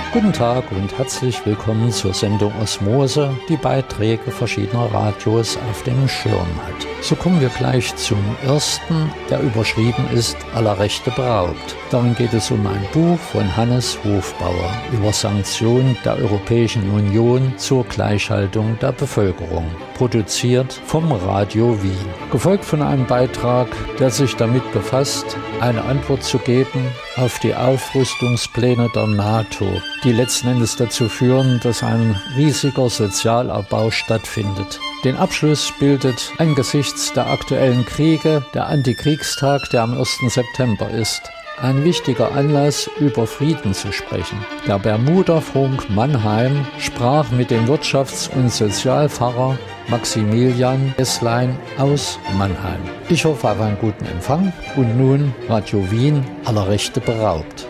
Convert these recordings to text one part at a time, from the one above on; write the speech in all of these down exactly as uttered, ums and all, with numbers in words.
Guten Tag und herzlich willkommen zur Sendung Osmose, die Beiträge verschiedener Radios auf dem Schirm hat. So kommen wir gleich zum ersten, der überschrieben ist Aller Rechte beraubt. Darin geht es um ein Buch von Hannes Hofbauer über Sanktionen der Europäischen Union zur Gleichhaltung der Bevölkerung, produziert vom Radio Wien. Gefolgt von einem Beitrag, der sich damit befasst, eine Antwort zu geben auf die Aufrüstungspläne der NATO, die letzten Endes dazu führen, dass ein riesiger Sozialabbau stattfindet. Den Abschluss bildet angesichts der aktuellen Kriege der Antikriegstag, der am ersten September ist. Ein wichtiger Anlass, über Frieden zu sprechen. Der Bermuda-Funk Mannheim sprach mit dem Wirtschafts- und Sozialpfarrer Maximilian Esslein aus Mannheim. Ich hoffe auf einen guten Empfang und nun Radio Wien, aller Rechte beraubt.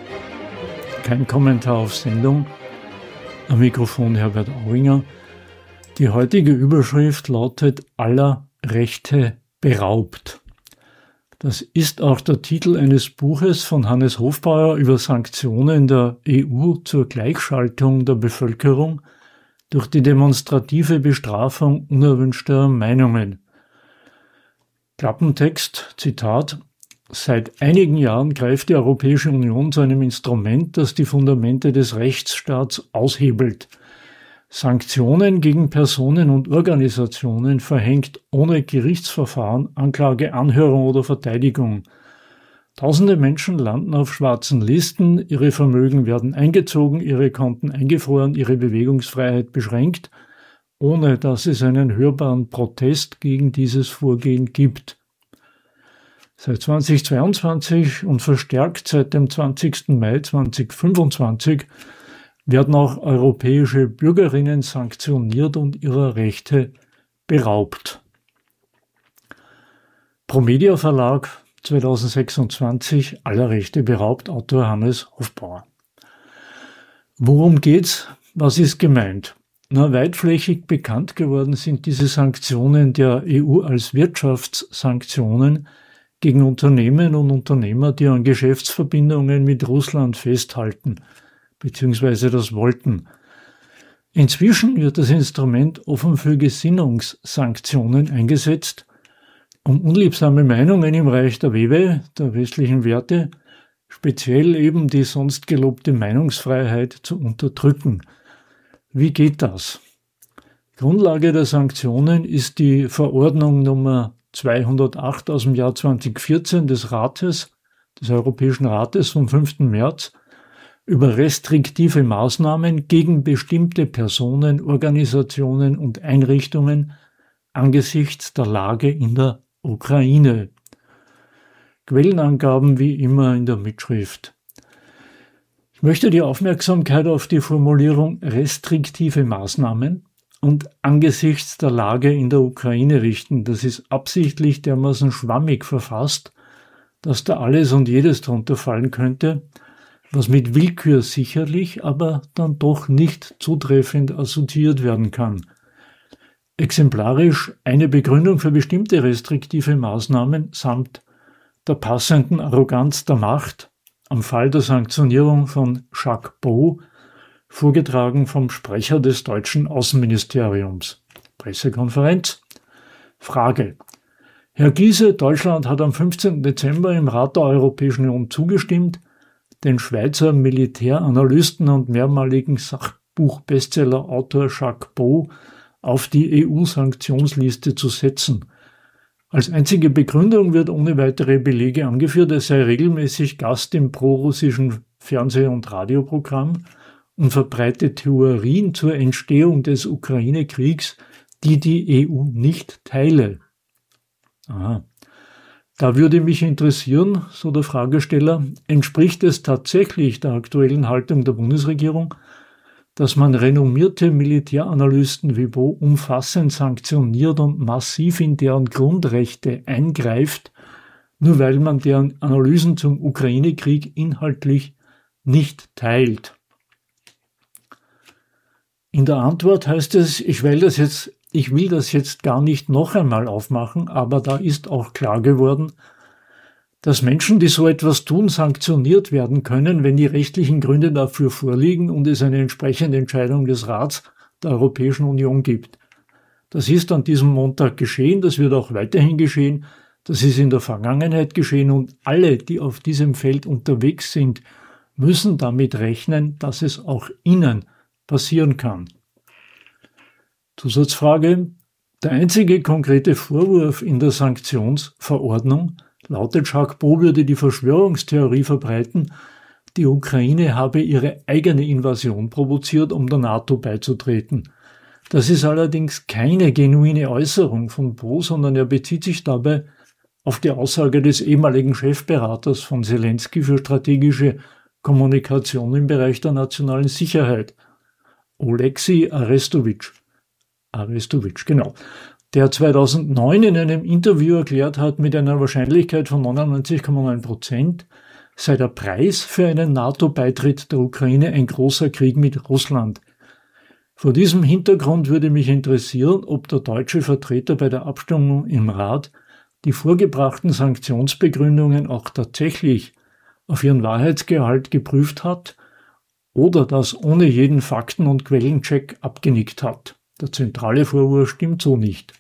Kein Kommentar auf Sendung. Am Mikrofon Herbert Auinger. Die heutige Überschrift lautet Aller Rechte beraubt. Das ist auch der Titel eines Buches von Hannes Hofbauer über Sanktionen der E U zur Gleichschaltung der Bevölkerung durch die demonstrative Bestrafung unerwünschter Meinungen. Klappentext, Zitat: Seit einigen Jahren greift die Europäische Union zu einem Instrument, das die Fundamente des Rechtsstaats aushebelt. Sanktionen gegen Personen und Organisationen verhängt ohne Gerichtsverfahren, Anklage, Anhörung oder Verteidigung. Tausende Menschen landen auf schwarzen Listen, ihre Vermögen werden eingezogen, ihre Konten eingefroren, ihre Bewegungsfreiheit beschränkt, ohne dass es einen hörbaren Protest gegen dieses Vorgehen gibt. Seit zweitausendzweiundzwanzig und verstärkt seit dem zwanzigsten Mai zweitausendfünfundzwanzig werden auch europäische Bürgerinnen sanktioniert und ihrer Rechte beraubt. Promedia Verlag, zweitausendsechsundzwanzig, Aller Rechte beraubt, Autor Hannes Hofbauer. Worum geht's? Was ist gemeint? Na, weitflächig bekannt geworden sind diese Sanktionen der E U als Wirtschaftssanktionen gegen Unternehmen und Unternehmer, die an Geschäftsverbindungen mit Russland festhalten, beziehungsweise das wollten. Inzwischen wird das Instrument offen für Gesinnungssanktionen eingesetzt, um unliebsame Meinungen im Reich der W W, der westlichen Werte, speziell eben die sonst gelobte Meinungsfreiheit zu unterdrücken. Wie geht das? Grundlage der Sanktionen ist die Verordnung Nummer zweihundertacht aus dem Jahr zweitausendvierzehn des Rates, des Europäischen Rates vom fünften März, über restriktive Maßnahmen gegen bestimmte Personen, Organisationen und Einrichtungen angesichts der Lage in der Ukraine. Quellenangaben wie immer in der Mitschrift. Ich möchte die Aufmerksamkeit auf die Formulierung restriktive Maßnahmen und angesichts der Lage in der Ukraine richten. Das ist absichtlich dermaßen schwammig verfasst, dass da alles und jedes drunter fallen könnte, was mit Willkür sicherlich, aber dann doch nicht zutreffend assoziiert werden kann. Exemplarisch eine Begründung für bestimmte restriktive Maßnahmen samt der passenden Arroganz der Macht am Fall der Sanktionierung von Jacques Beau, vorgetragen vom Sprecher des deutschen Außenministeriums. Pressekonferenz. Frage. Herr Giese, Deutschland hat am fünfzehnten Dezember im Rat der Europäischen Union zugestimmt, den Schweizer Militäranalysten und mehrmaligen Sachbuch-Bestseller-Autor Jacques Beau auf die E U-Sanktionsliste zu setzen. Als einzige Begründung wird ohne weitere Belege angeführt, er sei regelmäßig Gast im prorussischen Fernseh- und Radioprogramm und verbreitet Theorien zur Entstehung des Ukraine-Kriegs, die die E U nicht teile. Aha. Da würde mich interessieren, so der Fragesteller, entspricht es tatsächlich der aktuellen Haltung der Bundesregierung, dass man renommierte Militäranalysten wie Beau umfassend sanktioniert und massiv in deren Grundrechte eingreift, nur weil man deren Analysen zum Ukraine-Krieg inhaltlich nicht teilt? In der Antwort heißt es, ich will das jetzt Ich will das jetzt gar nicht noch einmal aufmachen, aber da ist auch klar geworden, dass Menschen, die so etwas tun, sanktioniert werden können, wenn die rechtlichen Gründe dafür vorliegen und es eine entsprechende Entscheidung des Rats der Europäischen Union gibt. Das ist an diesem Montag geschehen, das wird auch weiterhin geschehen, das ist in der Vergangenheit geschehen und alle, die auf diesem Feld unterwegs sind, müssen damit rechnen, dass es auch ihnen passieren kann. Zusatzfrage: Der einzige konkrete Vorwurf in der Sanktionsverordnung lautet, Jacques Beau würde die Verschwörungstheorie verbreiten, die Ukraine habe ihre eigene Invasion provoziert, um der NATO beizutreten. Das ist allerdings keine genuine Äußerung von Beau, sondern er bezieht sich dabei auf die Aussage des ehemaligen Chefberaters von Zelensky für strategische Kommunikation im Bereich der nationalen Sicherheit, Oleksiy Arestowitsch. Arestowitsch, genau. Der zweitausendneun in einem Interview erklärt hat, mit einer Wahrscheinlichkeit von neunundneunzig Komma neun Prozent sei der Preis für einen NATO-Beitritt der Ukraine ein großer Krieg mit Russland. Vor diesem Hintergrund würde mich interessieren, ob der deutsche Vertreter bei der Abstimmung im Rat die vorgebrachten Sanktionsbegründungen auch tatsächlich auf ihren Wahrheitsgehalt geprüft hat oder das ohne jeden Fakten- und Quellencheck abgenickt hat. Der zentrale Vorwurf stimmt so nicht.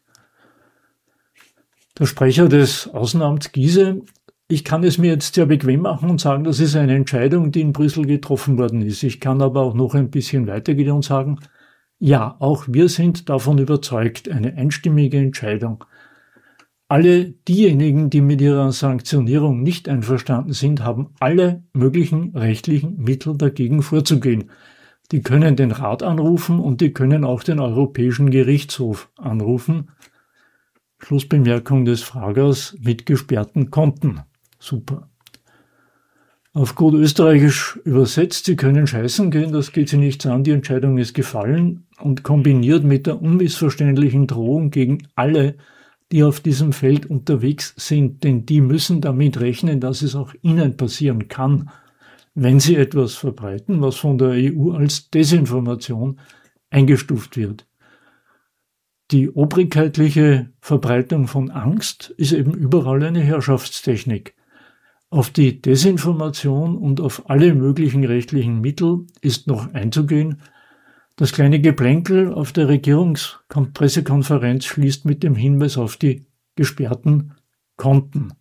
Der Sprecher des Außenamts Giese: Ich kann es mir jetzt sehr bequem machen und sagen, das ist eine Entscheidung, die in Brüssel getroffen worden ist. Ich kann aber auch noch ein bisschen weitergehen und sagen, ja, auch wir sind davon überzeugt, eine einstimmige Entscheidung. Alle diejenigen, die mit ihrer Sanktionierung nicht einverstanden sind, haben alle möglichen rechtlichen Mittel dagegen vorzugehen. Die können den Rat anrufen und die können auch den Europäischen Gerichtshof anrufen. Schlussbemerkung des Fragers: mit gesperrten Konten. Super. Auf gut österreichisch übersetzt, Sie können scheißen gehen, das geht Sie nichts an, die Entscheidung ist gefallen, und kombiniert mit der unmissverständlichen Drohung gegen alle, die auf diesem Feld unterwegs sind, denn die müssen damit rechnen, dass es auch ihnen passieren kann, wenn sie etwas verbreiten, was von der E U als Desinformation eingestuft wird. Die obrigkeitliche Verbreitung von Angst ist eben überall eine Herrschaftstechnik. Auf die Desinformation und auf alle möglichen rechtlichen Mittel ist noch einzugehen. Das kleine Geplänkel auf der Regierungspressekonferenz schließt mit dem Hinweis auf die gesperrten Konten.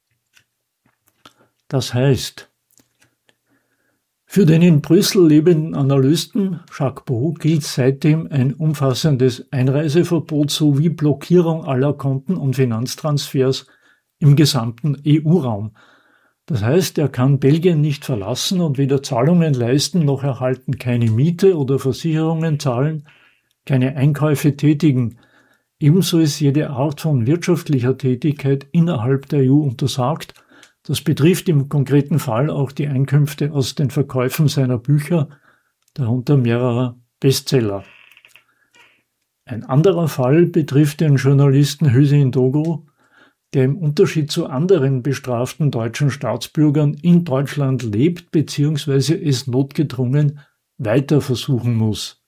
Das heißt, für den in Brüssel lebenden Analysten Jacques Beau gilt seitdem ein umfassendes Einreiseverbot sowie Blockierung aller Konten und Finanztransfers im gesamten E U-Raum. Das heißt, er kann Belgien nicht verlassen und weder Zahlungen leisten, noch erhalten, keine Miete oder Versicherungen zahlen, keine Einkäufe tätigen. Ebenso ist jede Art von wirtschaftlicher Tätigkeit innerhalb der E U untersagt. Das betrifft im konkreten Fall auch die Einkünfte aus den Verkäufen seiner Bücher, darunter mehrerer Bestseller. Ein anderer Fall betrifft den Journalisten Hüseyin Doğru, der im Unterschied zu anderen bestraften deutschen Staatsbürgern in Deutschland lebt bzw. es notgedrungen weiter versuchen muss.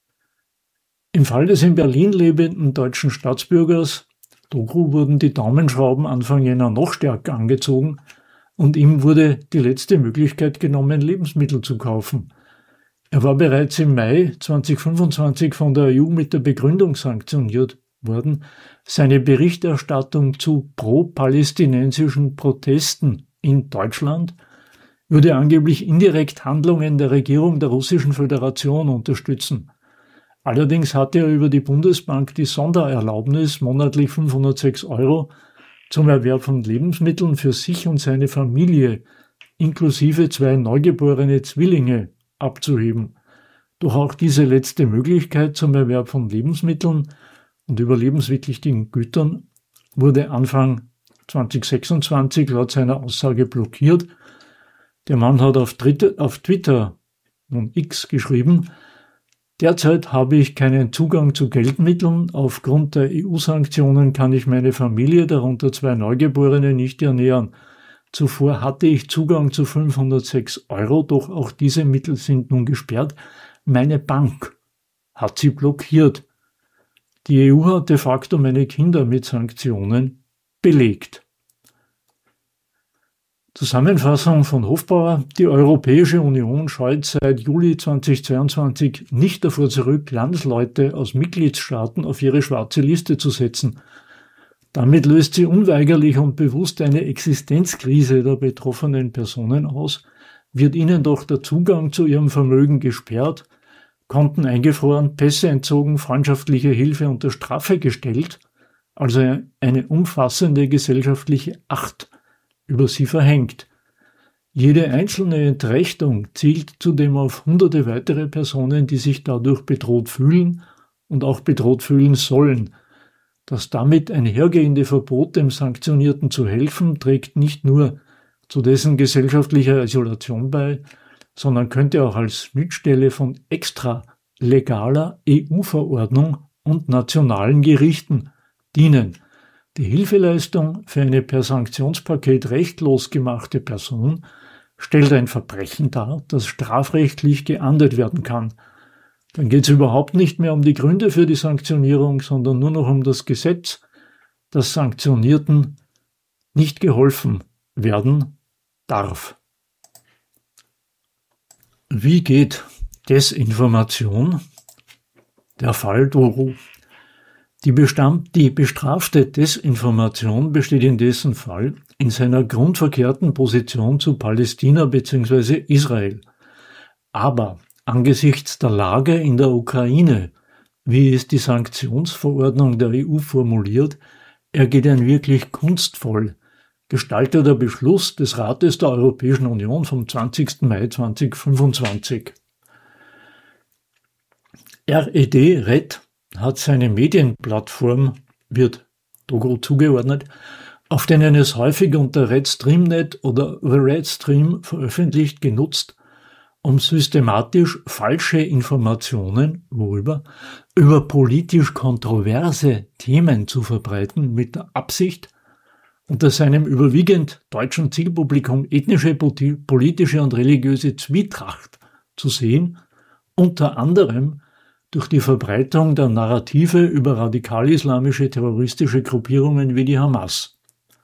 Im Fall des in Berlin lebenden deutschen Staatsbürgers Doğru wurden die Daumenschrauben Anfang Jänner noch stärker angezogen und ihm wurde die letzte Möglichkeit genommen, Lebensmittel zu kaufen. Er war bereits im Mai zweitausendfünfundzwanzig von der E U mit der Begründung sanktioniert worden, seine Berichterstattung zu pro-palästinensischen Protesten in Deutschland würde angeblich indirekt Handlungen der Regierung der Russischen Föderation unterstützen. Allerdings hatte er über die Bundesbank die Sondererlaubnis, monatlich fünfhundertsechs Euro zum Erwerb von Lebensmitteln für sich und seine Familie, inklusive zwei neugeborene Zwillinge, abzuheben. Doch auch diese letzte Möglichkeit zum Erwerb von Lebensmitteln und überlebenswichtigen Gütern wurde Anfang zweitausendsechsundzwanzig laut seiner Aussage blockiert. Der Mann hat auf Twitter, nun X, geschrieben: Derzeit habe ich keinen Zugang zu Geldmitteln. Aufgrund der E U-Sanktionen kann ich meine Familie, darunter zwei Neugeborene, nicht ernähren. Zuvor hatte ich Zugang zu fünfhundertsechs Euro, doch auch diese Mittel sind nun gesperrt. Meine Bank hat sie blockiert. Die E U hat de facto meine Kinder mit Sanktionen belegt. Zusammenfassung von Hofbauer: Die Europäische Union scheut seit Juli zweitausendzweiundzwanzig nicht davor zurück, Landsleute aus Mitgliedstaaten auf ihre schwarze Liste zu setzen. Damit löst sie unweigerlich und bewusst eine Existenzkrise der betroffenen Personen aus, wird ihnen doch der Zugang zu ihrem Vermögen gesperrt, Konten eingefroren, Pässe entzogen, freundschaftliche Hilfe unter Strafe gestellt, also eine umfassende gesellschaftliche Acht über sie verhängt. Jede einzelne Entrechtung zielt zudem auf hunderte weitere Personen, die sich dadurch bedroht fühlen und auch bedroht fühlen sollen. Das damit einhergehende Verbot, dem Sanktionierten zu helfen, trägt nicht nur zu dessen gesellschaftlicher Isolation bei, sondern könnte auch als Schnittstelle von extra legaler E U-Verordnung und nationalen Gerichten dienen. Die Hilfeleistung für eine per Sanktionspaket rechtlos gemachte Person stellt ein Verbrechen dar, das strafrechtlich geahndet werden kann. Dann geht es überhaupt nicht mehr um die Gründe für die Sanktionierung, sondern nur noch um das Gesetz, das Sanktionierten nicht geholfen werden darf. Wie geht Desinformation? Der Fall Doro. Die, Bestand, die bestrafte Desinformation besteht in dessen Fall in seiner grundverkehrten Position zu Palästina bzw. Israel. Aber angesichts der Lage in der Ukraine, wie es die Sanktionsverordnung der E U formuliert, ergeht ein wirklich kunstvoll gestalteter Beschluss des Rates der Europäischen Union vom zwanzigsten Mai zweitausendfünfundzwanzig. R E D Red hat seine Medienplattform, wird Doro zugeordnet, auf denen es häufig unter RedStreamNet oder The Red Stream veröffentlicht, genutzt, um systematisch falsche Informationen, worüber, über politisch kontroverse Themen zu verbreiten, mit der Absicht, unter seinem überwiegend deutschen Zielpublikum ethnische, politische und religiöse Zwietracht zu sehen, unter anderem durch die Verbreitung der Narrative über radikal-islamische terroristische Gruppierungen wie die Hamas.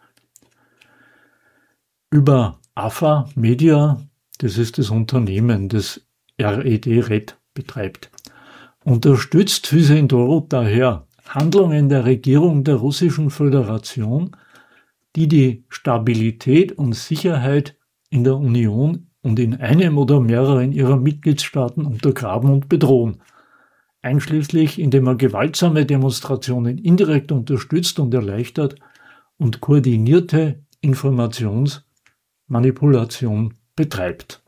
Über A F A Media, das ist das Unternehmen, das R E D Red betreibt, unterstützt Hüseyin Doro daher Handlungen der Regierung der Russischen Föderation, die die Stabilität und Sicherheit in der Union und in einem oder mehreren ihrer Mitgliedstaaten untergraben und bedrohen, einschließlich indem er gewaltsame Demonstrationen indirekt unterstützt und erleichtert und koordinierte Informationsmanipulation betreibt.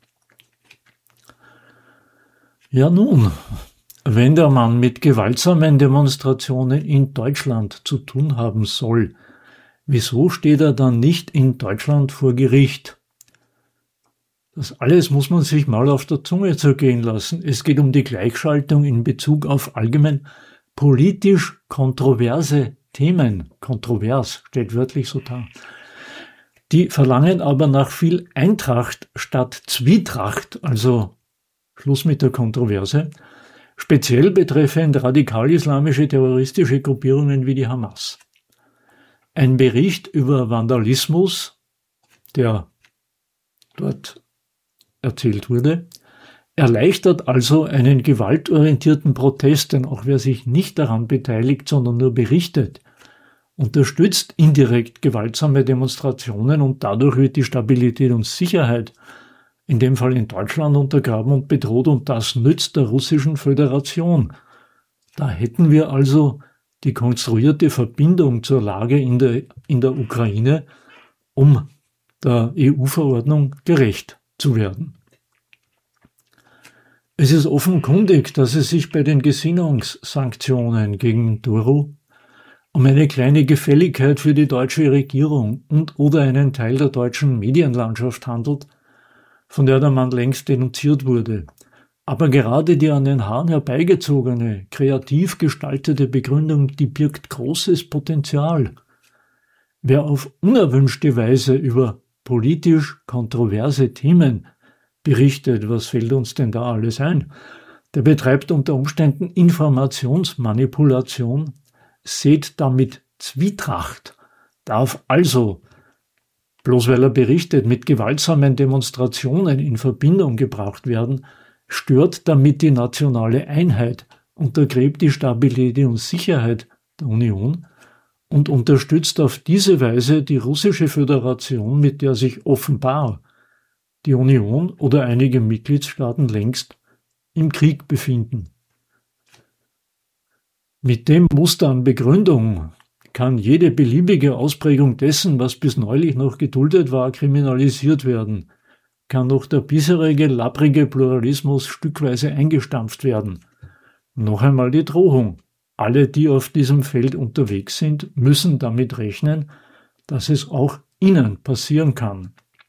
Ja nun, wenn der Mann mit gewaltsamen Demonstrationen in Deutschland zu tun haben soll, wieso steht er dann nicht in Deutschland vor Gericht? Das alles muss man sich mal auf der Zunge zergehen lassen. Es geht um die Gleichschaltung in Bezug auf allgemein politisch kontroverse Themen. Kontrovers steht wörtlich so da. Die verlangen aber nach viel Eintracht statt Zwietracht, also Schluss mit der Kontroverse, speziell betreffend radikal-islamische terroristische Gruppierungen wie die Hamas. Ein Bericht über Vandalismus, der dort erzählt wurde, erleichtert also einen gewaltorientierten Protest, denn auch wer sich nicht daran beteiligt, sondern nur berichtet, unterstützt indirekt gewaltsame Demonstrationen und dadurch wird die Stabilität und Sicherheit, in dem Fall in Deutschland, untergraben und bedroht und das nützt der Russischen Föderation. Da hätten wir also die konstruierte Verbindung zur Lage in der, in der Ukraine, um der E U-Verordnung gerecht zu werden. Es ist offenkundig, dass es sich bei den Gesinnungssanktionen gegen Doro um eine kleine Gefälligkeit für die deutsche Regierung und oder einen Teil der deutschen Medienlandschaft handelt, von der der Mann längst denunziert wurde. Aber gerade die an den Haaren herbeigezogene, kreativ gestaltete Begründung, die birgt großes Potenzial. Wer auf unerwünschte Weise über politisch kontroverse Themen berichtet, was fällt uns denn da alles ein? Der betreibt unter Umständen Informationsmanipulation, sät damit Zwietracht, darf also bloß weil er berichtet, mit gewaltsamen Demonstrationen in Verbindung gebracht werden, stört damit die nationale Einheit, untergräbt die Stabilität und Sicherheit der Union und unterstützt auf diese Weise die russische Föderation, mit der sich offenbar die Union oder einige Mitgliedstaaten längst im Krieg befinden. Mit dem Muster an Begründung kann jede beliebige Ausprägung dessen, was bis neulich noch geduldet war, kriminalisiert werden, kann noch der bisherige lapprige Pluralismus stückweise eingestampft werden. Noch einmal die Drohung. Alle, die auf diesem Feld unterwegs sind, müssen damit rechnen, dass es auch ihnen passieren kann.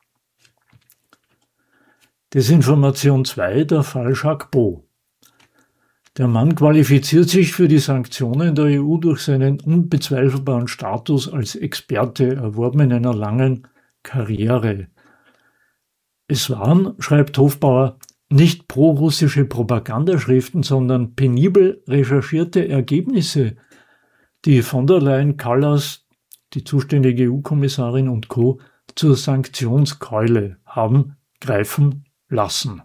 Desinformation zwei, der Fall Jacques Beau. Der Mann qualifiziert sich für die Sanktionen der E U durch seinen unbezweifelbaren Status als Experte, erworben in einer langen Karriere. Es waren, schreibt Hofbauer, nicht pro-russische Propagandaschriften, sondern penibel recherchierte Ergebnisse, die von der Leyen, Kallas, die zuständige E U-Kommissarin und Co. zur Sanktionskeule haben greifen lassen.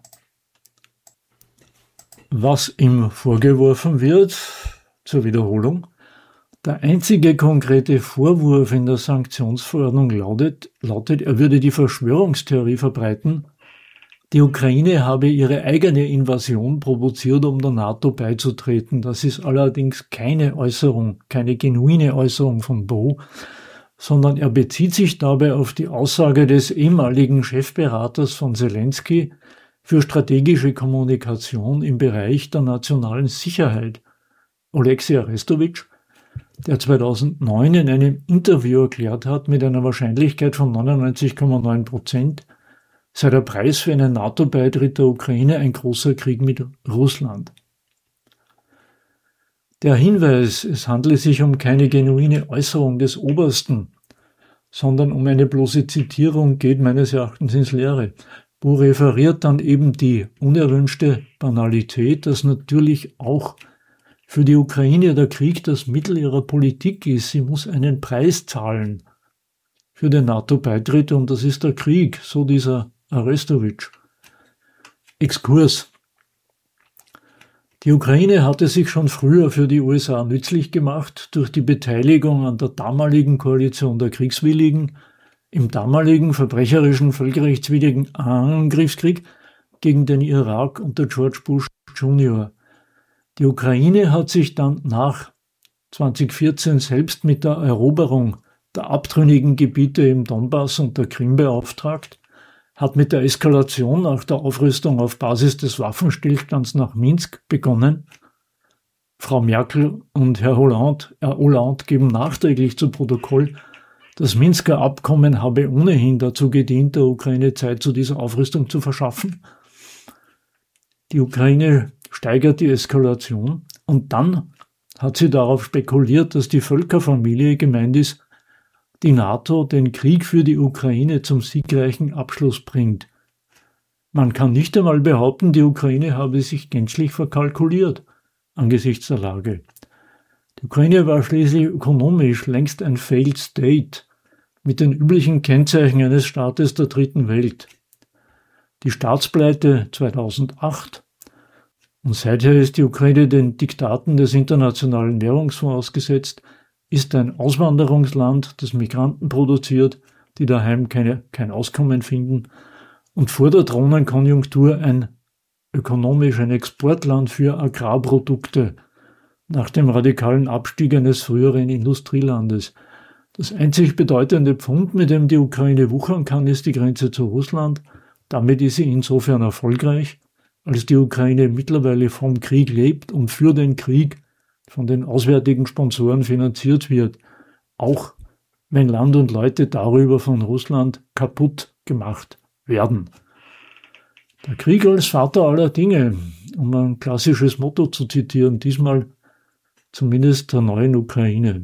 Was ihm vorgeworfen wird, zur Wiederholung, der einzige konkrete Vorwurf in der Sanktionsverordnung lautet, lautet, er würde die Verschwörungstheorie verbreiten, die Ukraine habe ihre eigene Invasion provoziert, um der NATO beizutreten. Das ist allerdings keine Äußerung, keine genuine Äußerung von Beau, sondern er bezieht sich dabei auf die Aussage des ehemaligen Chefberaters von Zelensky für strategische Kommunikation im Bereich der nationalen Sicherheit, Oleksiy Arestowitsch, der zweitausendneun in einem Interview erklärt hat, mit einer Wahrscheinlichkeit von neunundneunzig Komma neun Prozent sei der Preis für einen NATO-Beitritt der Ukraine ein großer Krieg mit Russland. Der Hinweis, es handle sich um keine genuine Äußerung des Obersten, sondern um eine bloße Zitierung, geht meines Erachtens ins Leere. Beau referiert dann eben die unerwünschte Banalität, dass natürlich auch für die Ukraine der Krieg das Mittel ihrer Politik ist. Sie muss einen Preis zahlen für den NATO-Beitritt und das ist der Krieg, so dieser Arestowitsch. Exkurs. Die Ukraine hatte sich schon früher für die U S A nützlich gemacht durch die Beteiligung an der damaligen Koalition der Kriegswilligen im damaligen verbrecherischen, völkerrechtswidrigen Angriffskrieg gegen den Irak unter George Bush Junior Die Ukraine hat sich dann nach zweitausendvierzehn selbst mit der Eroberung der abtrünnigen Gebiete im Donbass und der Krim beauftragt, hat mit der Eskalation nach der Aufrüstung auf Basis des Waffenstillstands nach Minsk begonnen. Frau Merkel und Herr Hollande, Herr Hollande geben nachträglich zu Protokoll, das Minsker Abkommen habe ohnehin dazu gedient, der Ukraine Zeit zu dieser Aufrüstung zu verschaffen. Die Ukraine steigert die Eskalation und dann hat sie darauf spekuliert, dass die Völkerfamilie gemeint ist, die NATO den Krieg für die Ukraine zum siegreichen Abschluss bringt. Man kann nicht einmal behaupten, die Ukraine habe sich gänzlich verkalkuliert angesichts der Lage. Die Ukraine war schließlich ökonomisch längst ein Failed State mit den üblichen Kennzeichen eines Staates der dritten Welt. Die Staatspleite zweitausendacht und seither ist die Ukraine den Diktaten des Internationalen Währungsfonds ausgesetzt, ist ein Auswanderungsland, das Migranten produziert, die daheim keine, kein Auskommen finden und vor der drohenden Konjunktur ein ökonomisch ein Exportland für Agrarprodukte nach dem radikalen Abstieg eines früheren Industrielandes. Das einzig bedeutende Pfund, mit dem die Ukraine wuchern kann, ist die Grenze zu Russland. Damit ist sie insofern erfolgreich, als die Ukraine mittlerweile vom Krieg lebt und für den Krieg von den auswärtigen Sponsoren finanziert wird, auch wenn Land und Leute darüber von Russland kaputt gemacht werden. Der Krieg als Vater aller Dinge, um ein klassisches Motto zu zitieren, diesmal zumindest der neuen Ukraine.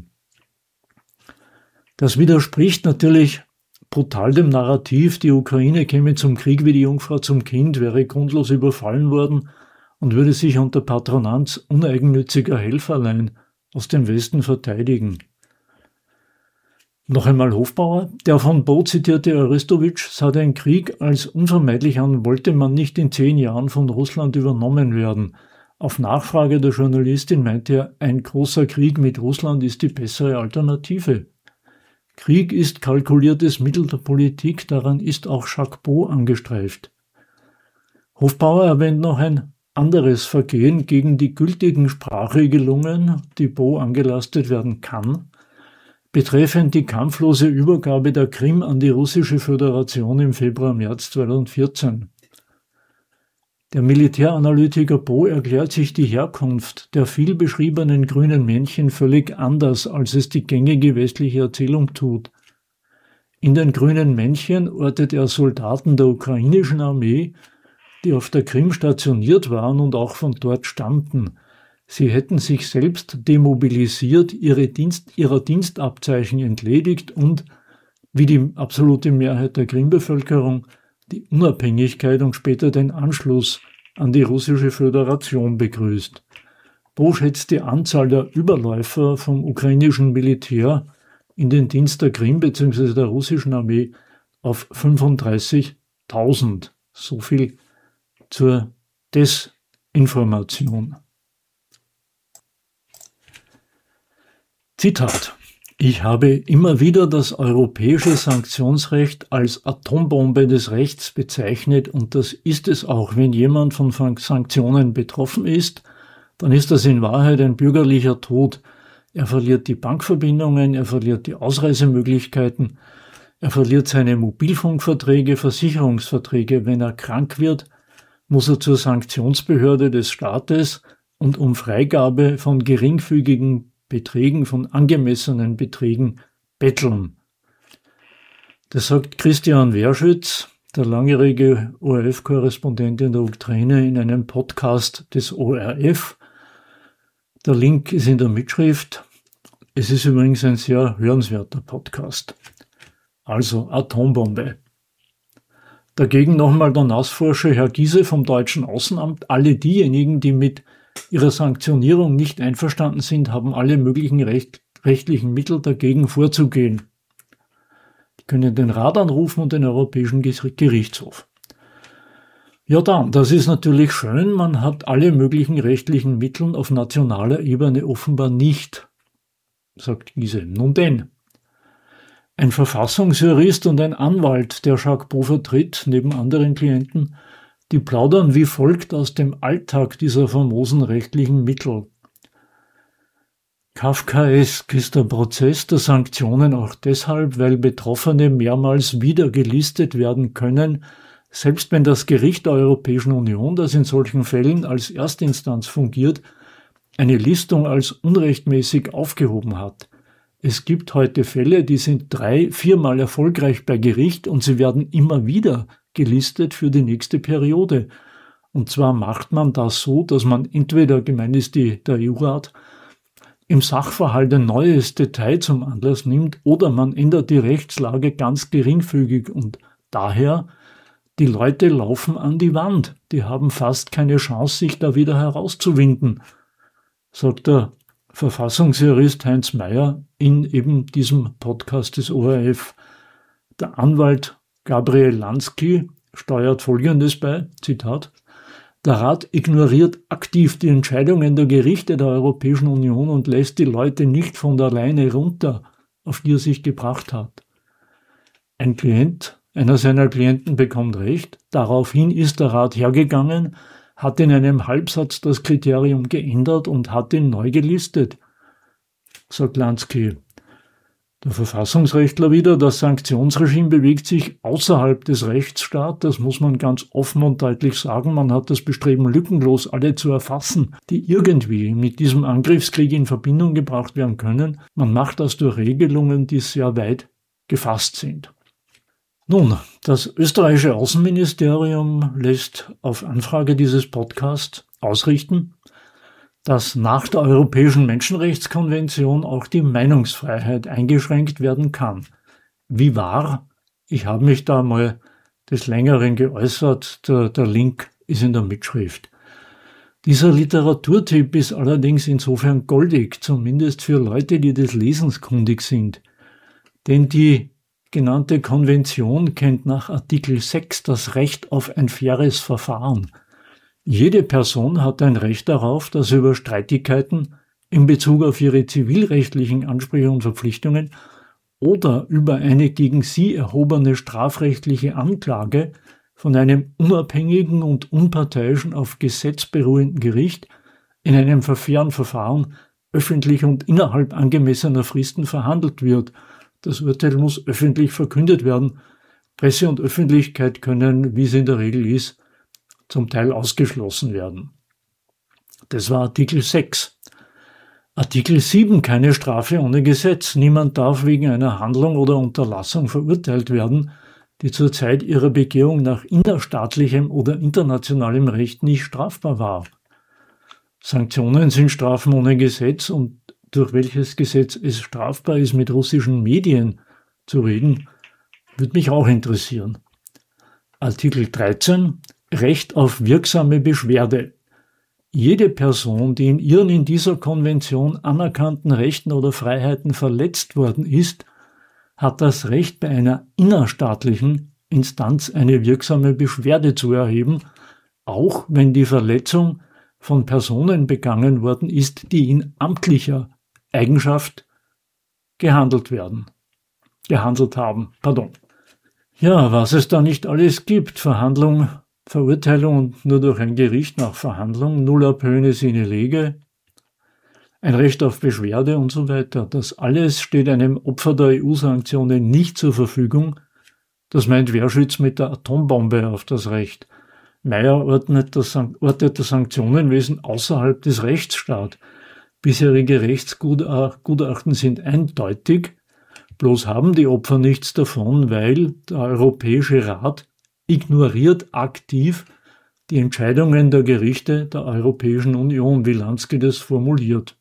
Das widerspricht natürlich brutal dem Narrativ, die Ukraine käme zum Krieg wie die Jungfrau zum Kind, wäre grundlos überfallen worden und würde sich unter Patronanz uneigennütziger Helferlein aus dem Westen verteidigen. Noch einmal Hofbauer. Der von Bo zitierte Aristowitsch sah den Krieg als unvermeidlich an, wollte man nicht in zehn Jahren von Russland übernommen werden. Auf Nachfrage der Journalistin meinte er, ein großer Krieg mit Russland ist die bessere Alternative. Krieg ist kalkuliertes Mittel der Politik, daran ist auch Jacques Bo angestreift. Hofbauer erwähnt noch ein anderes Vergehen gegen die gültigen Sprachregelungen, die Bo angelastet werden kann, betreffend die kampflose Übergabe der Krim an die Russische Föderation im Februar-März zweitausendvierzehn. Der Militäranalytiker Bo erklärt sich die Herkunft der viel beschriebenen grünen Männchen völlig anders, als es die gängige westliche Erzählung tut. In den grünen Männchen ortet er Soldaten der ukrainischen Armee, die auf der Krim stationiert waren und auch von dort stammten. Sie hätten sich selbst demobilisiert, ihre Dienst, ihrer Dienstabzeichen entledigt und, wie die absolute Mehrheit der Krimbevölkerung, die Unabhängigkeit und später den Anschluss an die Russische Föderation begrüßt. Bo schätzt die Anzahl der Überläufer vom ukrainischen Militär in den Dienst der Krim bzw. der russischen Armee auf fünfunddreißigtausend. So viel zur Desinformation. Zitat: Ich habe immer wieder das europäische Sanktionsrecht als Atombombe des Rechts bezeichnet und das ist es auch. Wenn jemand von Sanktionen betroffen ist, dann ist das in Wahrheit ein bürgerlicher Tod. Er verliert die Bankverbindungen, er verliert die Ausreisemöglichkeiten, er verliert seine Mobilfunkverträge, Versicherungsverträge. Wenn er krank wird, muss er zur Sanktionsbehörde des Staates und um Freigabe von geringfügigen Beträgen, von angemessenen Beträgen betteln. Das sagt Christian Werschütz, der langjährige O R F-Korrespondent in der Ukraine, in einem Podcast des O R F. Der Link ist in der Mitschrift. Es ist übrigens ein sehr hörenswerter Podcast. Also Atombombe. Dagegen nochmal der Nassforscher Herr Giese vom Deutschen Außenamt. Alle diejenigen, die mit ihrer Sanktionierung nicht einverstanden sind, haben alle möglichen recht, rechtlichen Mittel dagegen vorzugehen. Die können den Rat anrufen und den Europäischen Gerichtshof. Ja dann, das ist natürlich schön, man hat alle möglichen rechtlichen Mittel auf nationaler Ebene offenbar nicht, sagt Giese. Nun denn, ein Verfassungsjurist und ein Anwalt, der Jacques Bo vertritt, neben anderen Klienten, die plaudern wie folgt aus dem Alltag dieser famosen rechtlichen Mittel. Kafkaesk ist der Prozess der Sanktionen auch deshalb, weil Betroffene mehrmals wieder gelistet werden können, selbst wenn das Gericht der Europäischen Union, das in solchen Fällen als Erstinstanz fungiert, eine Listung als unrechtmäßig aufgehoben hat. Es gibt heute Fälle, die sind drei-, viermal erfolgreich bei Gericht und sie werden immer wieder gelistet für die nächste Periode. Und zwar macht man das so, dass man entweder, gemeint ist die, der E U-Rat, im Sachverhalt ein neues Detail zum Anlass nimmt oder man ändert die Rechtslage ganz geringfügig und daher, die Leute laufen an die Wand. Die haben fast keine Chance, sich da wieder herauszuwinden, sagt der Verfassungsjurist Heinz Mayer in eben diesem Podcast des O R F. Der Anwalt Gabriel Lansky steuert Folgendes bei, Zitat: Der Rat ignoriert aktiv die Entscheidungen der Gerichte der Europäischen Union und lässt die Leute nicht von der Leine runter, auf die er sich gebracht hat. Ein Klient, einer seiner Klienten bekommt Recht, daraufhin ist der Rat hergegangen, hat in einem Halbsatz das Kriterium geändert und hat ihn neu gelistet, sagt Lansky. Der Verfassungsrechtler wieder, das Sanktionsregime bewegt sich außerhalb des Rechtsstaats, das muss man ganz offen und deutlich sagen. Man hat das Bestreben, lückenlos alle zu erfassen, die irgendwie mit diesem Angriffskrieg in Verbindung gebracht werden können. Man macht das durch Regelungen, die sehr weit gefasst sind. Nun, das österreichische Außenministerium lässt auf Anfrage dieses Podcasts ausrichten, dass nach der Europäischen Menschenrechtskonvention auch die Meinungsfreiheit eingeschränkt werden kann. Wie wahr? Ich habe mich da mal des Längeren geäußert, der, der Link ist in der Mitschrift. Dieser Literaturtipp ist allerdings insofern goldig, zumindest für Leute, die des Lesens kundig sind. Denn die genannte Konvention kennt nach Artikel sechs das Recht auf ein faires Verfahren. Jede Person hat ein Recht darauf, dass über Streitigkeiten in Bezug auf ihre zivilrechtlichen Ansprüche und Verpflichtungen oder über eine gegen sie erhobene strafrechtliche Anklage von einem unabhängigen und unparteiischen auf Gesetz beruhenden Gericht in einem fairen Verfahren öffentlich und innerhalb angemessener Fristen verhandelt wird. Das Urteil muss öffentlich verkündet werden. Presse und Öffentlichkeit können, wie es in der Regel ist, zum Teil ausgeschlossen werden. Das war Artikel sechs. Artikel sieben, keine Strafe ohne Gesetz. Niemand darf wegen einer Handlung oder Unterlassung verurteilt werden, die zur Zeit ihrer Begehung nach innerstaatlichem oder internationalem Recht nicht strafbar war. Sanktionen sind Strafen ohne Gesetz, und durch welches Gesetz es strafbar ist, mit russischen Medien zu reden, würde mich auch interessieren. Artikel dreizehn, Recht auf wirksame Beschwerde. Jede Person, die in ihren in dieser Konvention anerkannten Rechten oder Freiheiten verletzt worden ist, hat das Recht, bei einer innerstaatlichen Instanz eine wirksame Beschwerde zu erheben, auch wenn die Verletzung von Personen begangen worden ist, die in amtlicher Eigenschaft gehandelt werden, gehandelt haben. Pardon. Ja, was es da nicht alles gibt: Verhandlung, Verurteilung und nur durch ein Gericht nach Verhandlung, nulla pöne sine lege, ein Recht auf Beschwerde und so weiter. Das alles steht einem Opfer der E U-Sanktionen nicht zur Verfügung. Das meint, wer schützt mit der Atombombe auf das Recht? Meyer ordnet das, ortet das Sanktionenwesen außerhalb des Rechtsstaats. Bisherige Rechtsgutachten sind eindeutig, bloß haben die Opfer nichts davon, weil der Europäische Rat ignoriert aktiv die Entscheidungen der Gerichte der Europäischen Union, wie Lansky das formuliert.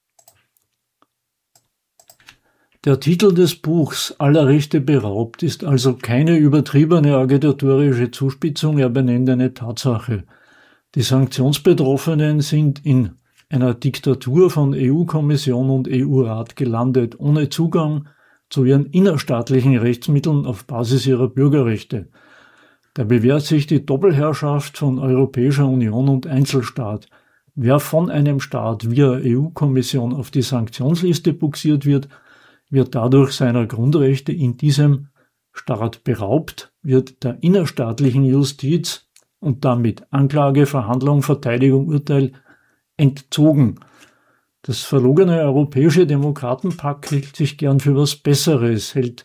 Der Titel des Buchs »Aller Rechte beraubt« ist also keine übertriebene agitatorische Zuspitzung, er benennt eine Tatsache. Die Sanktionsbetroffenen sind in einer Diktatur von E U-Kommission und E U-Rat gelandet, ohne Zugang zu ihren innerstaatlichen Rechtsmitteln auf Basis ihrer Bürgerrechte. Da bewährt sich die Doppelherrschaft von Europäischer Union und Einzelstaat. Wer von einem Staat via E U-Kommission auf die Sanktionsliste buxiert wird, wird dadurch seiner Grundrechte in diesem Staat beraubt, wird der innerstaatlichen Justiz und damit Anklage, Verhandlung, Verteidigung, Urteil entzogen. Das verlogene europäische Demokratenpack hält sich gern für was Besseres, hält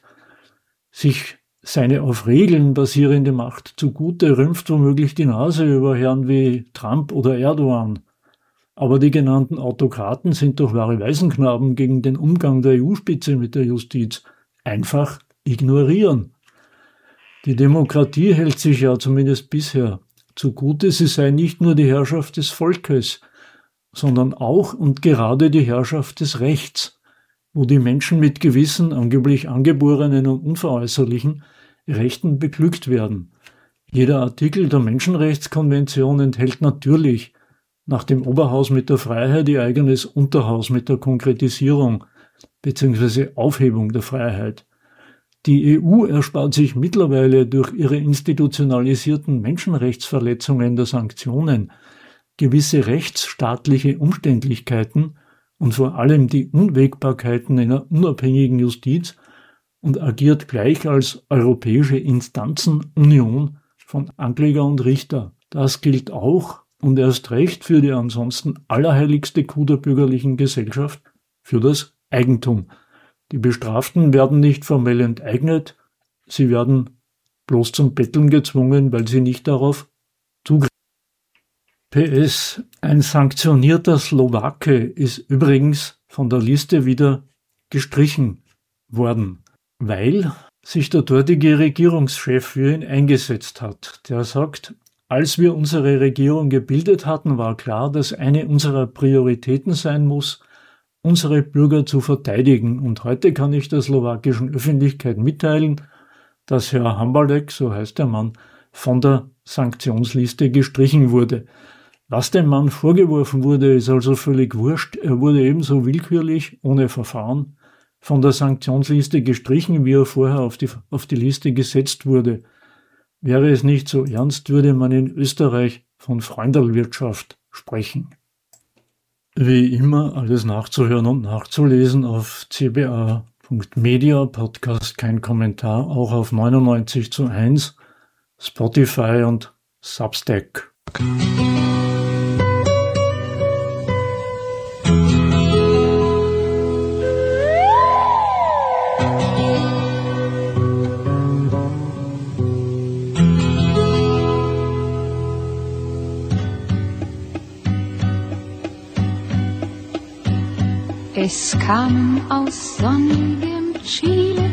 sich seine auf Regeln basierende Macht zugute, rümpft womöglich die Nase über Herren wie Trump oder Erdogan. Aber die genannten Autokraten sind doch wahre Waisenknaben gegen den Umgang der E U-Spitze mit der Justiz. Einfach ignorieren. Die Demokratie hält sich ja zumindest bisher zugute, sie sei nicht nur die Herrschaft des Volkes, sondern auch und gerade die Herrschaft des Rechts, wo die Menschen mit gewissen, angeblich angeborenen und unveräußerlichen Rechten beglückt werden. Jeder Artikel der Menschenrechtskonvention enthält natürlich nach dem Oberhaus mit der Freiheit ihr eigenes Unterhaus mit der Konkretisierung bzw. Aufhebung der Freiheit. Die E U erspart sich mittlerweile durch ihre institutionalisierten Menschenrechtsverletzungen der Sanktionen gewisse rechtsstaatliche Umständlichkeiten und vor allem die Unwägbarkeiten einer unabhängigen Justiz und agiert gleich als europäische Instanzenunion von Ankläger und Richter. Das gilt auch und erst recht für die ansonsten allerheiligste Kuh der bürgerlichen Gesellschaft, für das Eigentum. Die Bestraften werden nicht formell enteignet, sie werden bloß zum Betteln gezwungen, weil sie nicht darauf zugreifen. P S. Ein sanktionierter Slowake ist übrigens von der Liste wieder gestrichen worden, weil sich der dortige Regierungschef für ihn eingesetzt hat. Der sagt, als wir unsere Regierung gebildet hatten, war klar, dass eine unserer Prioritäten sein muss, unsere Bürger zu verteidigen. Und heute kann ich der slowakischen Öffentlichkeit mitteilen, dass Herr Hambalek, so heißt der Mann, von der Sanktionsliste gestrichen wurde. Was dem Mann vorgeworfen wurde, ist also völlig wurscht. Er wurde ebenso willkürlich, ohne Verfahren, von der Sanktionsliste gestrichen, wie er vorher auf die, auf die Liste gesetzt wurde. Wäre es nicht so ernst, würde man in Österreich von Freundelwirtschaft sprechen. Wie immer alles nachzuhören und nachzulesen auf c b a punkt media, Podcast kein Kommentar, auch auf neunundneunzig zu eins, Spotify und Substack. Es kam aus sonnigem Chile,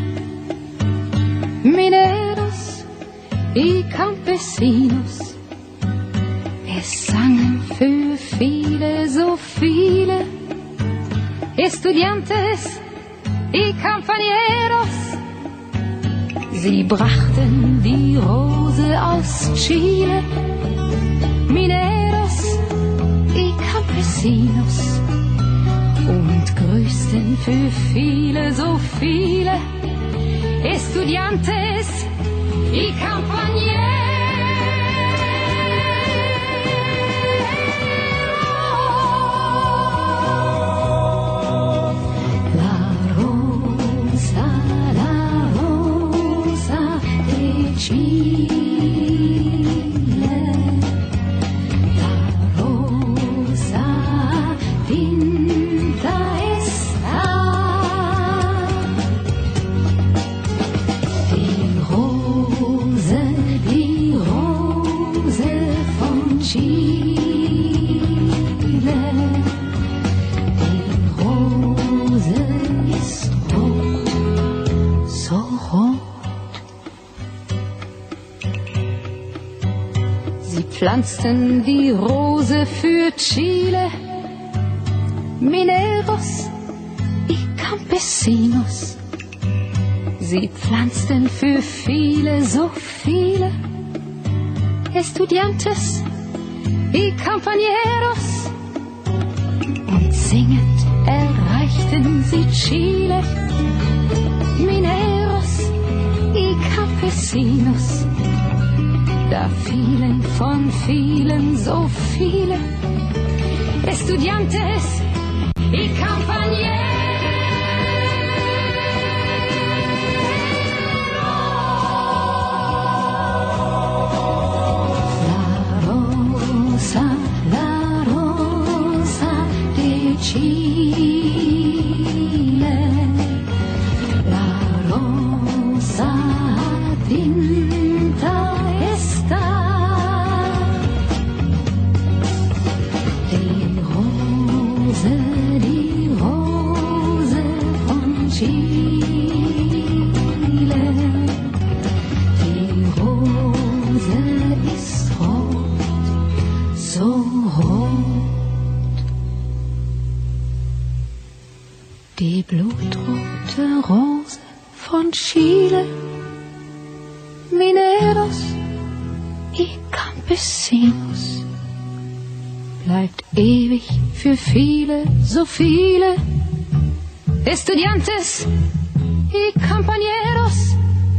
Mineros y Campesinos. Es sangen für viele, so viele Estudiantes y Compañeros. Sie brachten die Rose aus Chile, Mineros y Campesinos. Und grüßten für viele, so viele Estudiantes y Compañeros. La rosa, la rosa de Chile. La rosa pinta está. Die Rose, die Rose von Chile. Die Rose ist rot, so rot. Sie pflanzten die Rose für Chile, Mineros y Campesinos. Sie pflanzten für viele, so viele Estudiantes y Compañeros. Und singend erreichten sie Chile, Mineros y Campesinos. Da fielen von vielen, so viele Estudiantes y Compañeros. La rosa, la rosa de Chile. La rosa tinta está. Die Rose, die Rose von Chile. Die Rose ist rot, so rot. Die blutrote Rose von Chile, Mineros y Campesinos, bleibt ewig für viele, so viele Estudiantes y Compañeros.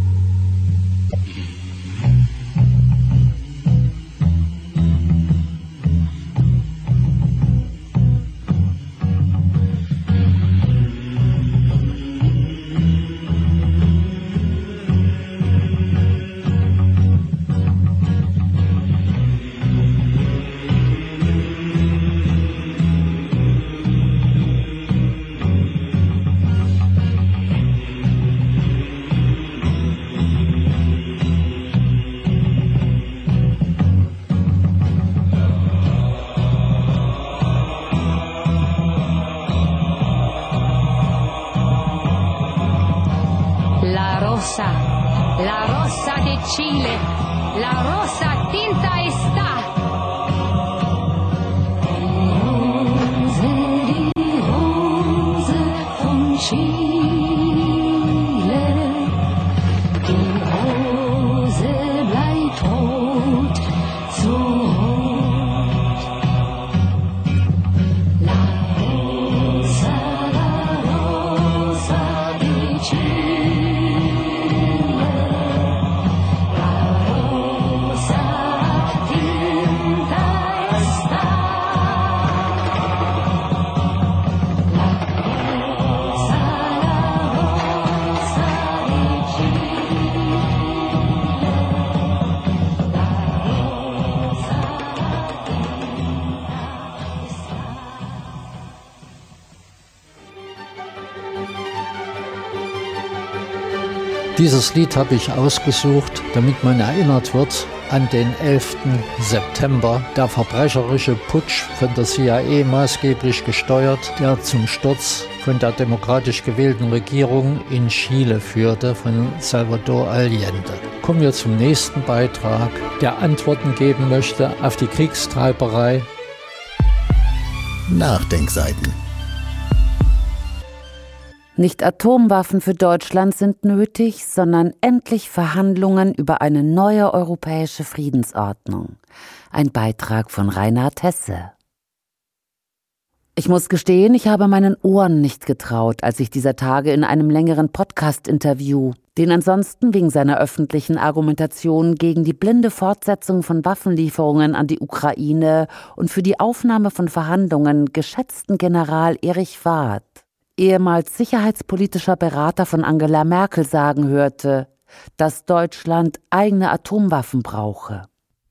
La rosa de Chile, la rosa tinta está. Die Rose, die Rose von Chile. Die Rose bleibt rot, so rot. La rosa, la rosa Dieses Lied habe ich ausgesucht, damit man erinnert wird an den elften September, der verbrecherische Putsch von der C I A maßgeblich gesteuert, der zum Sturz von der demokratisch gewählten Regierung in Chile führte, von Salvador Allende. Kommen wir zum nächsten Beitrag, der Antworten geben möchte auf die Kriegstreiberei. Nachdenkseiten. Nicht Atomwaffen für Deutschland sind nötig, sondern endlich Verhandlungen über eine neue europäische Friedensordnung. Ein Beitrag von Reinhard Hesse. Ich muss gestehen, ich habe meinen Ohren nicht getraut, als ich dieser Tage in einem längeren Podcast-Interview, den ansonsten wegen seiner öffentlichen Argumentation gegen die blinde Fortsetzung von Waffenlieferungen an die Ukraine und für die Aufnahme von Verhandlungen geschätzten General Erich Warth, ehemals sicherheitspolitischer Berater von Angela Merkel, sagen hörte, dass Deutschland eigene Atomwaffen brauche.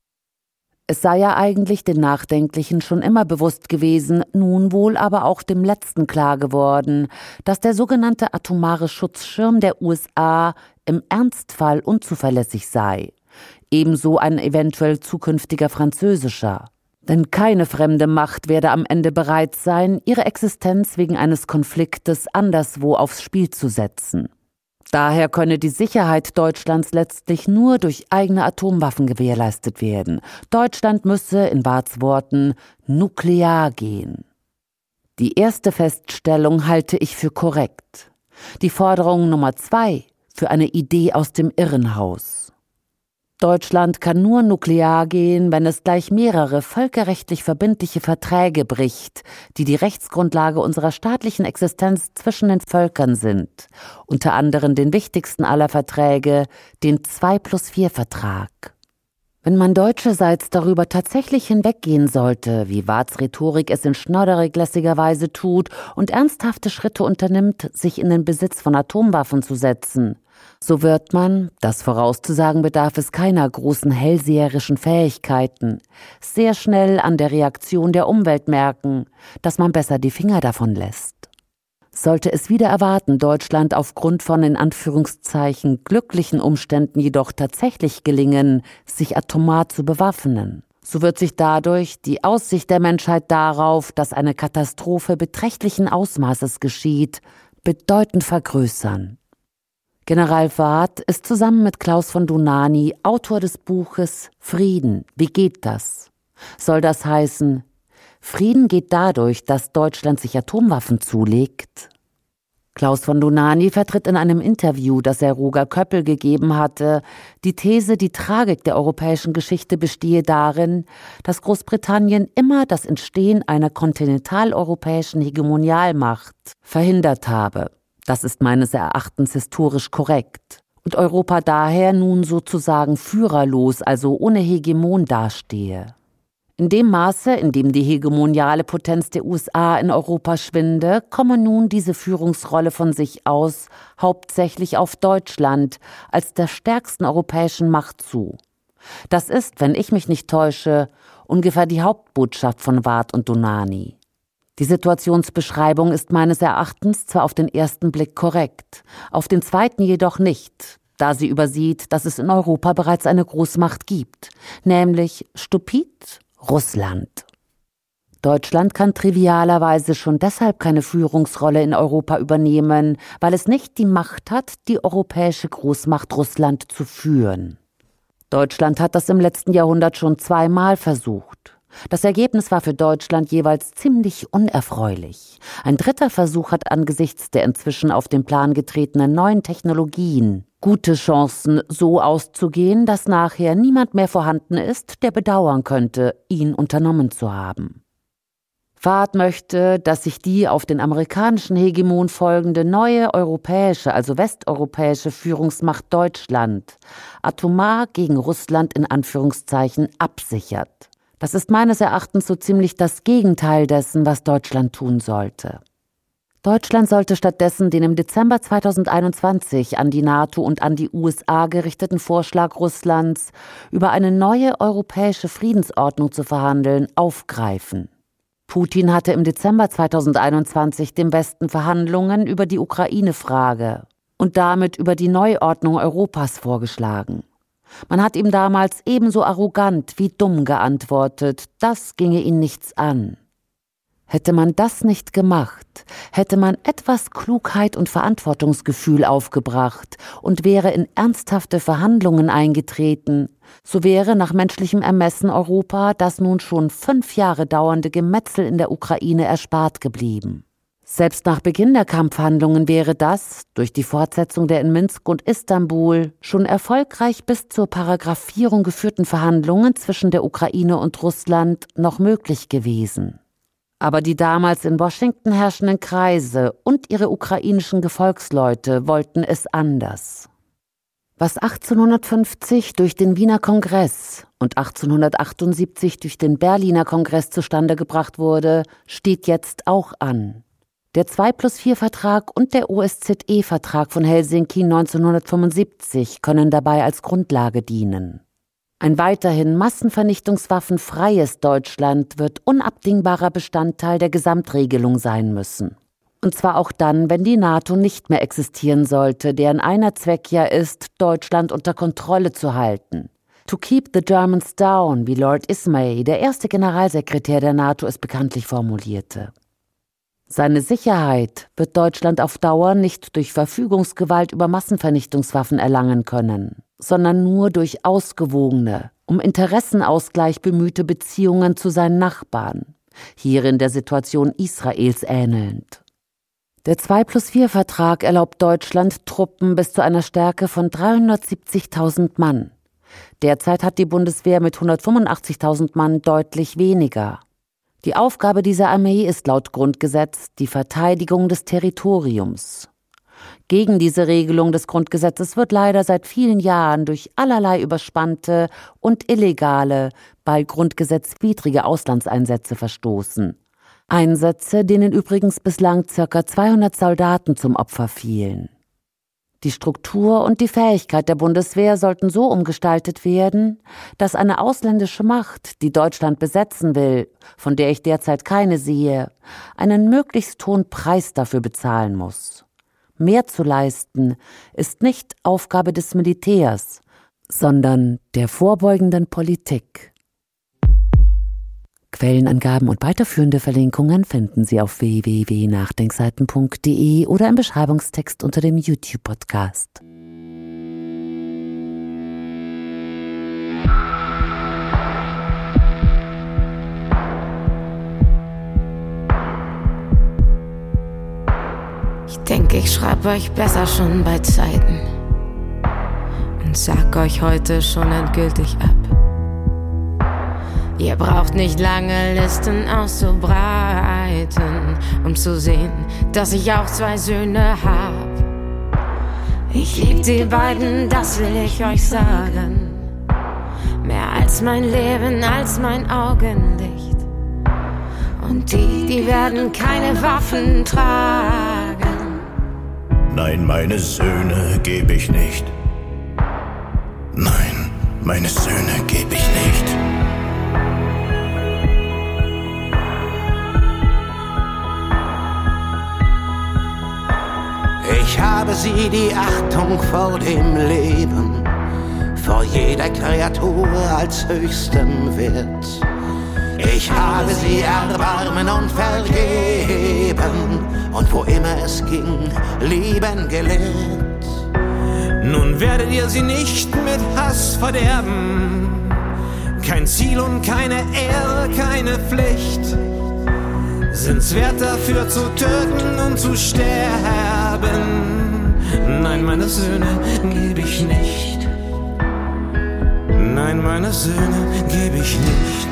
Es sei ja eigentlich den Nachdenklichen schon immer bewusst gewesen, nun wohl aber auch dem Letzten klar geworden, dass der sogenannte atomare Schutzschirm der U S A im Ernstfall unzuverlässig sei, ebenso ein eventuell zukünftiger französischer. Denn keine fremde Macht werde am Ende bereit sein, ihre Existenz wegen eines Konfliktes anderswo aufs Spiel zu setzen. Daher könne die Sicherheit Deutschlands letztlich nur durch eigene Atomwaffen gewährleistet werden. Deutschland müsse, in Warths Worten, nuklear gehen. Die erste Feststellung halte ich für korrekt. Die Forderung Nummer zwei für eine Idee aus dem Irrenhaus. Deutschland kann nur nuklear gehen, wenn es gleich mehrere völkerrechtlich verbindliche Verträge bricht, die die Rechtsgrundlage unserer staatlichen Existenz zwischen den Völkern sind, unter anderem den wichtigsten aller Verträge, den zwei plus vier Vertrag. Wenn man deutscherseits darüber tatsächlich hinweggehen sollte, wie Warths Rhetorik es in schnodderig-lässiger Weise tut und ernsthafte Schritte unternimmt, sich in den Besitz von Atomwaffen zu setzen, so wird man, das vorauszusagen bedarf es keiner großen hellseherischen Fähigkeiten, sehr schnell an der Reaktion der Umwelt merken, dass man besser die Finger davon lässt. Sollte es wieder erwarten, Deutschland aufgrund von in Anführungszeichen glücklichen Umständen jedoch tatsächlich gelingen, sich atomar zu bewaffnen, so wird sich dadurch die Aussicht der Menschheit darauf, dass eine Katastrophe beträchtlichen Ausmaßes geschieht, bedeutend vergrößern. General Warth ist zusammen mit Klaus von Dohnanyi Autor des Buches Frieden, wie geht das? Soll das heißen, Frieden geht dadurch, dass Deutschland sich Atomwaffen zulegt? Klaus von Dohnanyi vertritt in einem Interview, das er Roger Köppel gegeben hatte, die These, die Tragik der europäischen Geschichte bestehe darin, dass Großbritannien immer das Entstehen einer kontinentaleuropäischen Hegemonialmacht verhindert habe. Das ist meines Erachtens historisch korrekt. Und Europa daher nun sozusagen führerlos, also ohne Hegemon dastehe. In dem Maße, in dem die hegemoniale Potenz der U S A in Europa schwinde, komme nun diese Führungsrolle von sich aus hauptsächlich auf Deutschland als der stärksten europäischen Macht zu. Das ist, wenn ich mich nicht täusche, ungefähr die Hauptbotschaft von Warth und Dohnanyi. Die Situationsbeschreibung ist meines Erachtens zwar auf den ersten Blick korrekt, auf den zweiten jedoch nicht, da sie übersieht, dass es in Europa bereits eine Großmacht gibt, nämlich stupid Russland. Deutschland kann trivialerweise schon deshalb keine Führungsrolle in Europa übernehmen, weil es nicht die Macht hat, die europäische Großmacht Russland zu führen. Deutschland hat das im letzten Jahrhundert schon zweimal versucht. Das Ergebnis war für Deutschland jeweils ziemlich unerfreulich. Ein dritter Versuch hat angesichts der inzwischen auf den Plan getretenen neuen Technologien gute Chancen, so auszugehen, dass nachher niemand mehr vorhanden ist, der bedauern könnte, ihn unternommen zu haben. Warth möchte, dass sich die auf den amerikanischen Hegemon folgende neue europäische, also westeuropäische Führungsmacht Deutschland atomar gegen Russland in Anführungszeichen absichert. Das ist meines Erachtens so ziemlich das Gegenteil dessen, was Deutschland tun sollte. Deutschland sollte stattdessen den im Dezember zweitausendeinundzwanzig an die NATO und an die U S A gerichteten Vorschlag Russlands, über eine neue europäische Friedensordnung zu verhandeln, aufgreifen. Putin hatte im Dezember zweitausendeinundzwanzig dem Westen Verhandlungen über die Ukraine-Frage und damit über die Neuordnung Europas vorgeschlagen. Man hat ihm damals ebenso arrogant wie dumm geantwortet, das ginge ihn nichts an. Hätte man das nicht gemacht, hätte man etwas Klugheit und Verantwortungsgefühl aufgebracht und wäre in ernsthafte Verhandlungen eingetreten, so wäre nach menschlichem Ermessen Europa das nun schon fünf Jahre dauernde Gemetzel in der Ukraine erspart geblieben. Selbst nach Beginn der Kampfhandlungen wäre das, durch die Fortsetzung der in Minsk und Istanbul, schon erfolgreich bis zur Paragraphierung geführten Verhandlungen zwischen der Ukraine und Russland noch möglich gewesen. Aber die damals in Washington herrschenden Kreise und ihre ukrainischen Gefolgsleute wollten es anders. Was achtzehnhundertfünfzig durch den Wiener Kongress und achtzehnhundertachtundsiebzig durch den Berliner Kongress zustande gebracht wurde, steht jetzt auch an. Der zwei plus vier Vertrag und der O S Z E-Vertrag von Helsinki neunzehnhundertfünfundsiebzig können dabei als Grundlage dienen. Ein weiterhin massenvernichtungswaffenfreies Deutschland wird unabdingbarer Bestandteil der Gesamtregelung sein müssen. Und zwar auch dann, wenn die NATO nicht mehr existieren sollte, deren einer Zweck ja ist, Deutschland unter Kontrolle zu halten. To keep the Germans down, wie Lord Ismay, der erste Generalsekretär der NATO, es bekanntlich formulierte. Seine Sicherheit wird Deutschland auf Dauer nicht durch Verfügungsgewalt über Massenvernichtungswaffen erlangen können, sondern nur durch ausgewogene, um Interessenausgleich bemühte Beziehungen zu seinen Nachbarn, hierin der Situation Israels ähnelnd. Der zwei plus vier Vertrag erlaubt Deutschland Truppen bis zu einer Stärke von dreihundertsiebzigtausend Mann. Derzeit hat die Bundeswehr mit hundertfünfundachtzigtausend Mann deutlich weniger. Die Aufgabe dieser Armee ist laut Grundgesetz die Verteidigung des Territoriums. Gegen diese Regelung des Grundgesetzes wird leider seit vielen Jahren durch allerlei überspannte und illegale, bei Grundgesetz widrige Auslandseinsätze verstoßen. Einsätze, denen übrigens bislang ca. zweihundert Soldaten zum Opfer fielen. Die Struktur und die Fähigkeit der Bundeswehr sollten so umgestaltet werden, dass eine ausländische Macht, die Deutschland besetzen will, von der ich derzeit keine sehe, einen möglichst hohen Preis dafür bezahlen muss. Mehr zu leisten ist nicht Aufgabe des Militärs, sondern der vorbeugenden Politik. Quellenangaben und weiterführende Verlinkungen finden Sie auf w w w punkt nachdenkseiten punkt d e oder im Beschreibungstext unter dem YouTube-Podcast. Ich denke, ich schreibe euch besser schon bei Zeiten und sag euch heute schon endgültig ab. Ihr braucht nicht lange Listen auszubreiten, um zu sehen, dass ich auch zwei Söhne hab. Ich lieb die beiden, das will ich euch sagen. Mehr als mein Leben, als mein Augenlicht. Und die, die werden keine Waffen tragen. Nein, meine Söhne geb ich nicht. Nein, meine Söhne geb ich nicht. Ich habe sie die Achtung vor dem Leben, vor jeder Kreatur als höchstem Wert. Ich habe sie erbarmen und vergeben und wo immer es ging, lieben gelehrt. Nun werdet ihr sie nicht mit Hass verderben, kein Ziel und keine Ehre, keine Pflicht. Sind's wert dafür zu töten und zu sterben? Nein, meine Söhne geb ich nicht. Nein, meine Söhne geb ich nicht.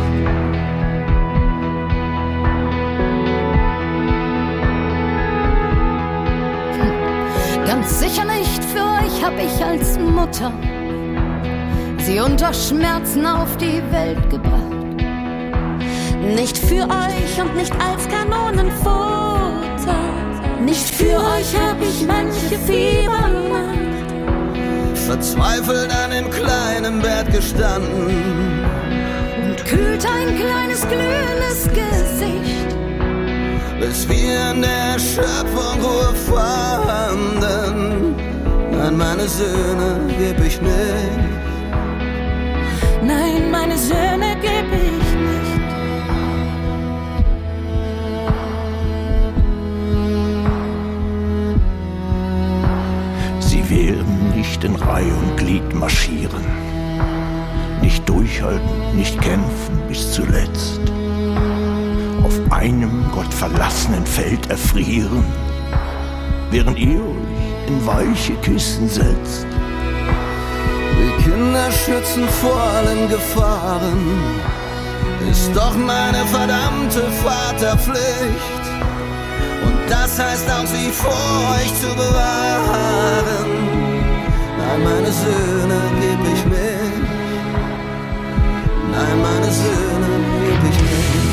Ganz sicher nicht, für euch hab ich als Mutter sie unter Schmerzen auf die Welt gebracht. Nicht für euch und nicht als Kanonenfutter. Nicht für euch hab ich manche Fiebernacht Verzweifelt an dem kleinen Bett gestanden und kühlt ein kleines glühendes Gesicht, bis wir in der Schöpfung Ruhe fanden. Nein, meine Söhne geb ich nicht. Nein, meine Söhne geb ich nicht. Sie werden nicht in Reihe und Glied marschieren, nicht durchhalten, nicht kämpfen bis zuletzt, auf einem gottverlassenen Feld erfrieren, während ihr euch in weiche Kissen setzt. Die Kinder schützen vor allen Gefahren, ist doch meine verdammte Vaterpflicht. Und das heißt auch, sie vor euch zu bewahren. Nein, meine Söhne geb ich nicht. Nein, meine Söhne geb ich nicht.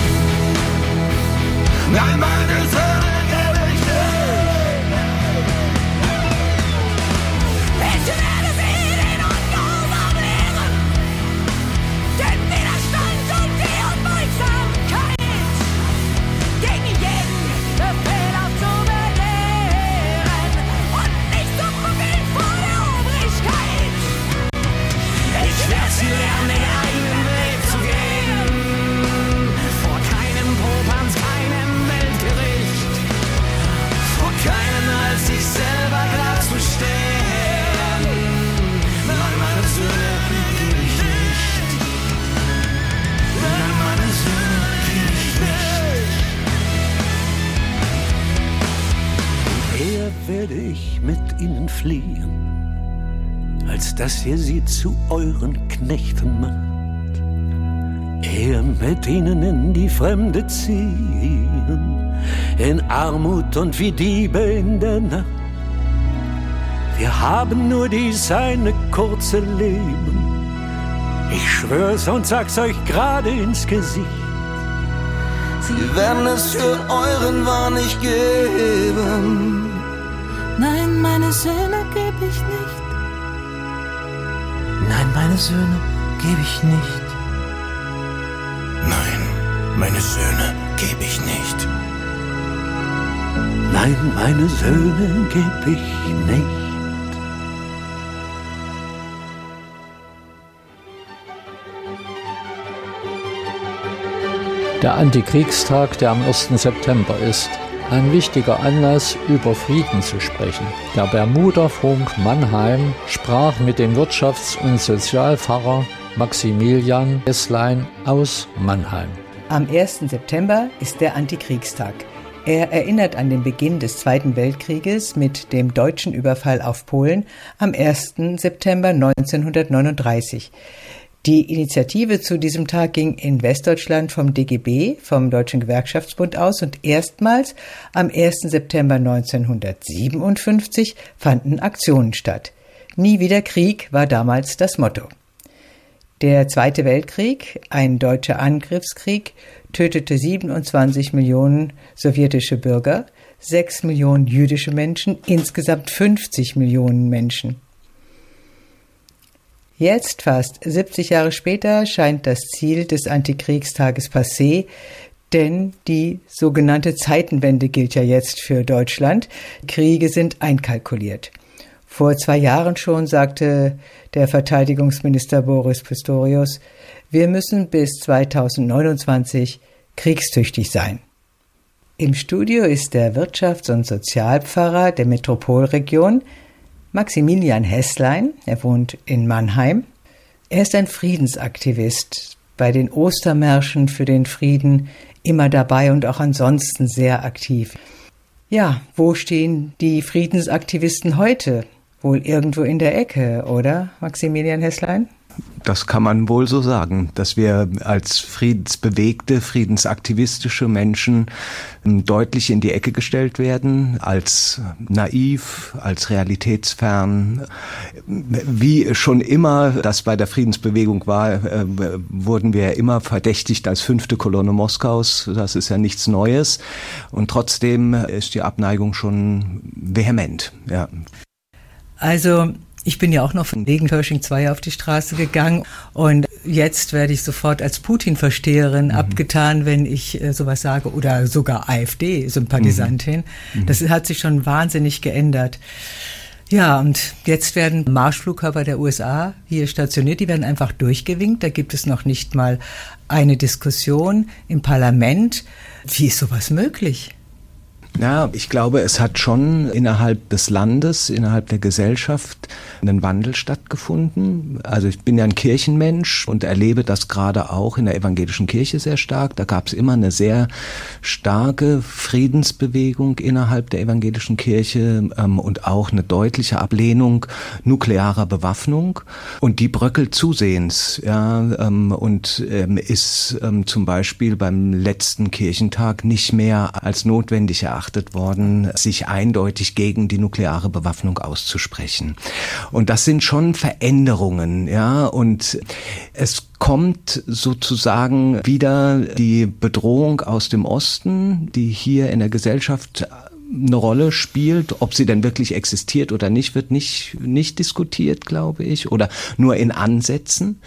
Nein, meine Söhne geb ich nicht. Ich werde sie den Ungehorsam lehren, den Widerstand und die Unbeugsamkeit, gegen jeden Befehl aufzubegehren und nicht zu profitieren vor der Obrigkeit. Ich werde sie lernen, den eigenen Weg zu gehen, vor keinem Popanz, keinem Weltgericht, vor keinem als sich selber darzustehen. Nein, meine Söhne geb ich nicht. Nein, meine Söhne geb ich nicht. Eher werde ich mit ihnen fliehen, als dass ihr sie zu euren Knechten macht. Eher mit ihnen in die Fremde ziehen, in Armut und wie Diebe in der Nacht. Wir haben nur dies eine kurze Leben, ich schwör's und sag's euch gerade ins Gesicht. Sie werden es für euren Wahn nicht geben. Nein, meine Söhne geb ich nicht. Nein, meine Söhne geb ich nicht. Nein, meine Söhne geb ich nicht. Nein, meine Söhne geb ich nicht. Der Antikriegstag, der am ersten September ist, ein wichtiger Anlass, über Frieden zu sprechen. Der Bermuda-Funk Mannheim sprach mit dem Wirtschafts- und Sozialpfarrer Maximilian Hesslein aus Mannheim. Am ersten September ist der Antikriegstag. Er erinnert an den Beginn des Zweiten Weltkrieges mit dem deutschen Überfall auf Polen am ersten September neunzehnhundertneununddreißig. Die Initiative zu diesem Tag ging in Westdeutschland vom D G B, vom Deutschen Gewerkschaftsbund aus, und erstmals am ersten September neunzehnhundertsiebenundfünfzig fanden Aktionen statt. Nie wieder Krieg war damals das Motto. Der Zweite Weltkrieg, ein deutscher Angriffskrieg, tötete siebenundzwanzig Millionen sowjetische Bürger, sechs Millionen jüdische Menschen, insgesamt fünfzig Millionen Menschen. Jetzt, fast siebzig Jahre später, scheint das Ziel des Antikriegstages passé, denn die sogenannte Zeitenwende gilt ja jetzt für Deutschland. Kriege sind einkalkuliert. Vor zwei Jahren schon sagte der Verteidigungsminister Boris Pistorius, wir müssen bis zweitausendneunundzwanzig kriegstüchtig sein. Im Studio ist der Wirtschafts- und Sozialpfarrer der Metropolregion, Maximilian Hesslein. Er wohnt in Mannheim. Er ist ein Friedensaktivist, bei den Ostermärschen für den Frieden immer dabei und auch ansonsten sehr aktiv. Ja, wo stehen die Friedensaktivisten heute? Wohl irgendwo in der Ecke, oder, Maximilian Hesslein? Das kann man wohl so sagen, dass wir als friedensbewegte, friedensaktivistische Menschen deutlich in die Ecke gestellt werden, als naiv, als realitätsfern. Wie schon immer das bei der Friedensbewegung war, wurden wir immer verdächtigt als fünfte Kolonne Moskaus. Das ist ja nichts Neues. Und trotzdem ist die Abneigung schon vehement, ja. Also, ich bin ja auch noch von wegen Pershing zwei auf die Straße gegangen und jetzt werde ich sofort als Putin-Versteherin mhm. abgetan, wenn ich äh, sowas sage, oder sogar AfD-Sympathisantin. Mhm. Das hat sich schon wahnsinnig geändert. Ja, und jetzt werden Marschflugkörper der U S A hier stationiert, die werden einfach durchgewinkt. Da gibt es noch nicht mal eine Diskussion im Parlament. Wie ist sowas möglich? Ja, ich glaube, es hat schon innerhalb des Landes, innerhalb der Gesellschaft einen Wandel stattgefunden. Also ich bin ja ein Kirchenmensch und erlebe das gerade auch in der evangelischen Kirche sehr stark. Da gab es immer eine sehr starke Friedensbewegung innerhalb der evangelischen Kirche ähm, und auch eine deutliche Ablehnung nuklearer Bewaffnung. Und die bröckelt zusehends, ja, ähm, und ähm, ist ähm, zum Beispiel beim letzten Kirchentag nicht mehr als notwendig erachtet worden, sich eindeutig gegen die nukleare Bewaffnung auszusprechen. Und das sind schon Veränderungen, ja, und es kommt sozusagen wieder die Bedrohung aus dem Osten, die hier in der Gesellschaft eine Rolle spielt. Ob sie denn wirklich existiert oder nicht, wird nicht, nicht diskutiert, glaube ich, oder nur in Ansätzen.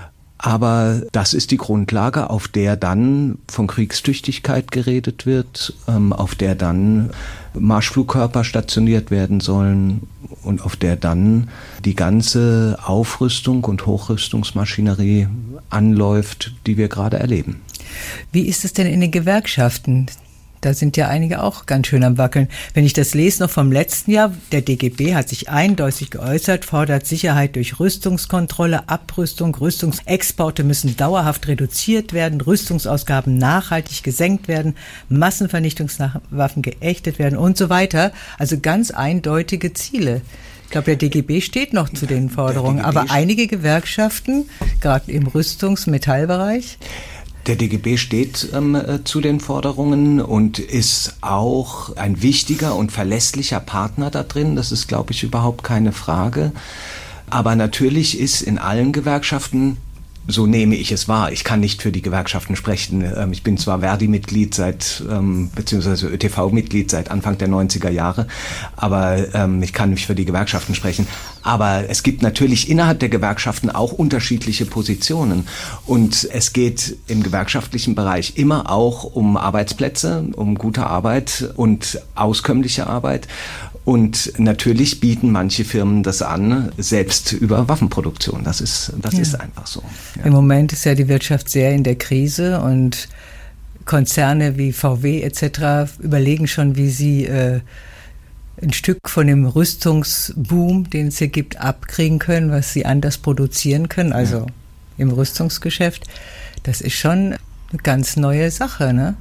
Aber das ist die Grundlage, auf der dann von Kriegstüchtigkeit geredet wird, ähm, auf der dann Marschflugkörper stationiert werden sollen und auf der dann die ganze Aufrüstung und Hochrüstungsmaschinerie anläuft, die wir gerade erleben. Wie ist es denn in den Gewerkschaften? Da sind ja einige auch ganz schön am Wackeln. Wenn ich das lese noch vom letzten Jahr, der D G B hat sich eindeutig geäußert, fordert Sicherheit durch Rüstungskontrolle, Abrüstung, Rüstungsexporte müssen dauerhaft reduziert werden, Rüstungsausgaben nachhaltig gesenkt werden, Massenvernichtungswaffen geächtet werden und so weiter. Also ganz eindeutige Ziele. Ich glaube, der D G B steht noch zu den Forderungen, aber einige Gewerkschaften, gerade im Rüstungs-Metallbereich, der D G B steht ähm, zu den Forderungen und ist auch ein wichtiger und verlässlicher Partner da drin. Das ist, glaube ich, überhaupt keine Frage. Aber natürlich ist in allen Gewerkschaften, so nehme ich es wahr, ich kann nicht für die Gewerkschaften sprechen. Ich bin zwar Verdi-Mitglied seit, beziehungsweise Ö T V-Mitglied seit Anfang der neunziger Jahre, aber ich kann nicht für die Gewerkschaften sprechen. Aber es gibt natürlich innerhalb der Gewerkschaften auch unterschiedliche Positionen. Und es geht im gewerkschaftlichen Bereich immer auch um Arbeitsplätze, um gute Arbeit und auskömmliche Arbeit. Und natürlich bieten manche Firmen das an, selbst über Waffenproduktion. Das ist, das ja. ist einfach so. Ja. Im Moment ist ja die Wirtschaft sehr in der Krise und Konzerne wie V W et cetera überlegen schon, wie sie äh, ein Stück von dem Rüstungsboom, den es hier gibt, abkriegen können, was sie anders produzieren können, also ja. im Rüstungsgeschäft. Das ist schon eine ganz neue Sache, ne?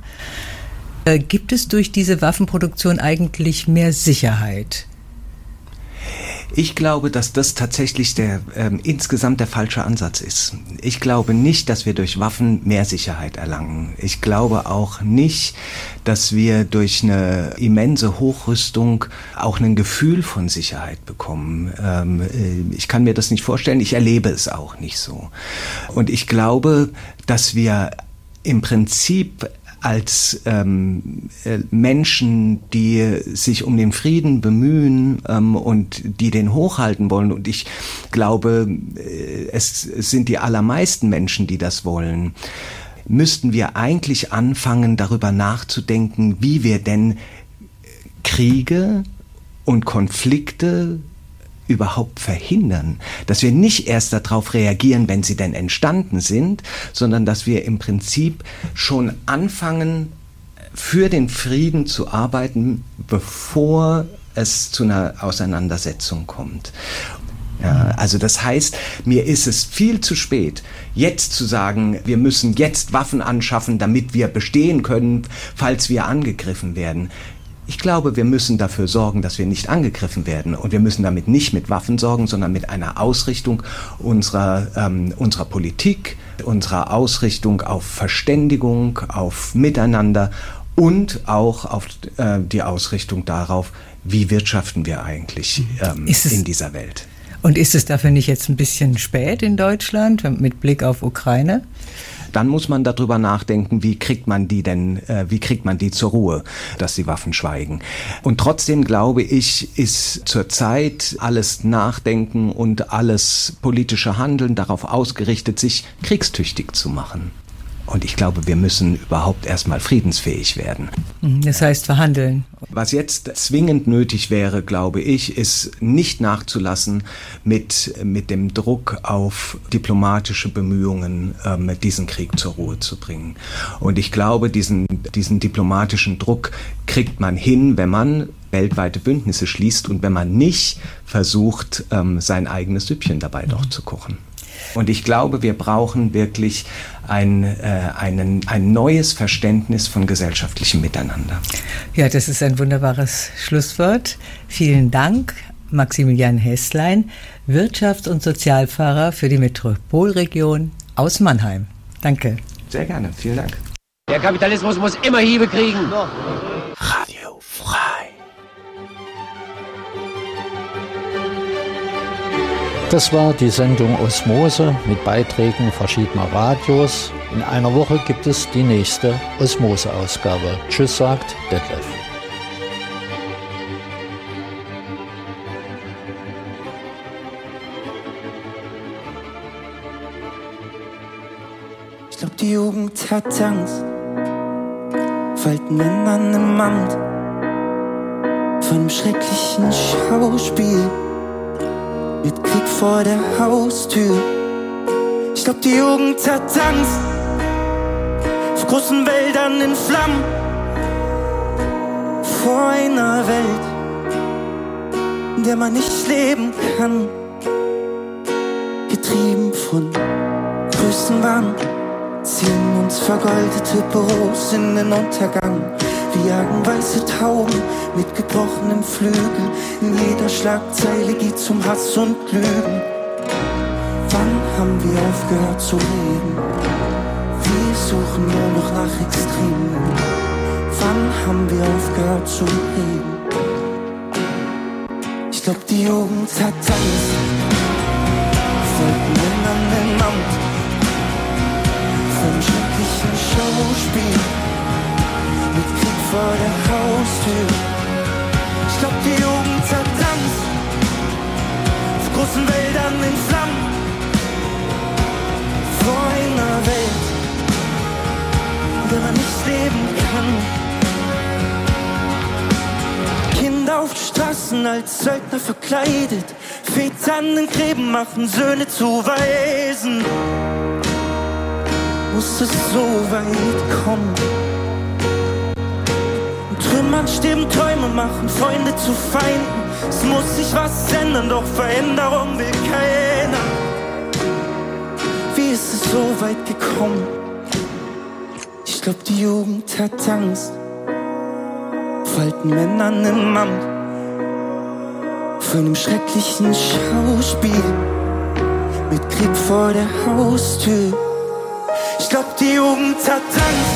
Gibt es durch diese Waffenproduktion eigentlich mehr Sicherheit? Ich glaube, dass das tatsächlich der ähm, insgesamt der falsche Ansatz ist. Ich glaube nicht, dass wir durch Waffen mehr Sicherheit erlangen. Ich glaube auch nicht, dass wir durch eine immense Hochrüstung auch ein Gefühl von Sicherheit bekommen. Ähm, äh, ich kann mir das nicht vorstellen. Ich erlebe es auch nicht so. Und ich glaube, dass wir im Prinzip als ähm, Menschen, die sich um den Frieden bemühen ähm, und die den hochhalten wollen, und ich glaube, es, es sind die allermeisten Menschen, die das wollen, müssten wir eigentlich anfangen, darüber nachzudenken, wie wir denn Kriege und Konflikte überhaupt verhindern, dass wir nicht erst darauf reagieren, wenn sie denn entstanden sind, sondern dass wir im Prinzip schon anfangen, für den Frieden zu arbeiten, bevor es zu einer Auseinandersetzung kommt. Ja, also das heißt, mir ist es viel zu spät, jetzt zu sagen, wir müssen jetzt Waffen anschaffen, damit wir bestehen können, falls wir angegriffen werden. Ich glaube, wir müssen dafür sorgen, dass wir nicht angegriffen werden. Und wir müssen damit nicht mit Waffen sorgen, sondern mit einer Ausrichtung unserer, ähm, unserer Politik, unserer Ausrichtung auf Verständigung, auf Miteinander und auch auf äh, die Ausrichtung darauf, wie wirtschaften wir eigentlich ähm, in dieser Welt. Und ist es dafür nicht jetzt ein bisschen spät in Deutschland mit Blick auf Ukraine? Dann muss man darüber nachdenken, wie kriegt man die denn, äh, wie kriegt man die zur Ruhe, dass die Waffen schweigen. Und trotzdem glaube ich, ist zurzeit alles Nachdenken und alles politische Handeln darauf ausgerichtet, sich kriegstüchtig zu machen. Und ich glaube, wir müssen überhaupt erstmal friedensfähig werden. Das heißt verhandeln. Was jetzt zwingend nötig wäre, glaube ich, ist nicht nachzulassen mit, mit dem Druck auf diplomatische Bemühungen, ähm, diesen Krieg zur Ruhe zu bringen. Und ich glaube, diesen, diesen diplomatischen Druck kriegt man hin, wenn man weltweite Bündnisse schließt und wenn man nicht versucht, ähm, sein eigenes Süppchen dabei doch zu kochen. Und ich glaube, wir brauchen wirklich ein, äh, einen, ein neues Verständnis von gesellschaftlichem Miteinander. Ja, das ist ein wunderbares Schlusswort. Vielen Dank, Maximilian Häßlein, Wirtschafts- und Sozialfahrer für die Metropolregion aus Mannheim. Danke. Sehr gerne, vielen Dank. Der Kapitalismus muss immer Hiebe kriegen. Radio frei. Das war die Sendung Osmose mit Beiträgen verschiedener Radios. In einer Woche gibt es die nächste Osmose-Ausgabe. Tschüss, sagt Detlef. Ich glaub, die Jugend hat Angst vor alten Männern im Amt, von einem schrecklichen Schauspiel mit Krieg vor der Haustür. Ich glaub, die Jugend hat Angst vor großen Wäldern in Flammen, vor einer Welt, in der man nicht leben kann, getrieben von Größenwahn, ziehen uns vergoldete Büros in den Untergang. Wir jagen weiße Tauben mit gebrochenem Flügel. In jeder Schlagzeile geht's um Hass und Lügen. Wann haben wir aufgehört zu reden? Wir suchen nur noch nach Extremen. Wann haben wir aufgehört zu reden? Ich glaub, die Jugend hat Angst vor den Männern im Amt, vom schrecklichen Schauspiel mit Krieg vor der Haustür. Ich glaub, die Jugend hat Angst vor großen Wäldern in Flammen, vor einer Welt, in der man nicht leben kann. Kinder auf Straßen als Söldner verkleidet, Väter an den Gräben machen Söhne zu Waisen. Muss es so weit kommen? Trümmern stehen Träume, machen Freunde zu Feinden. Es muss sich was ändern, doch Veränderung will keiner. Wie ist es so weit gekommen? Ich glaub, die Jugend hat Angst vor alten Männern im Amt, vor einem schrecklichen Schauspiel mit Krieg vor der Haustür. Ich glaub, die Jugend hat Angst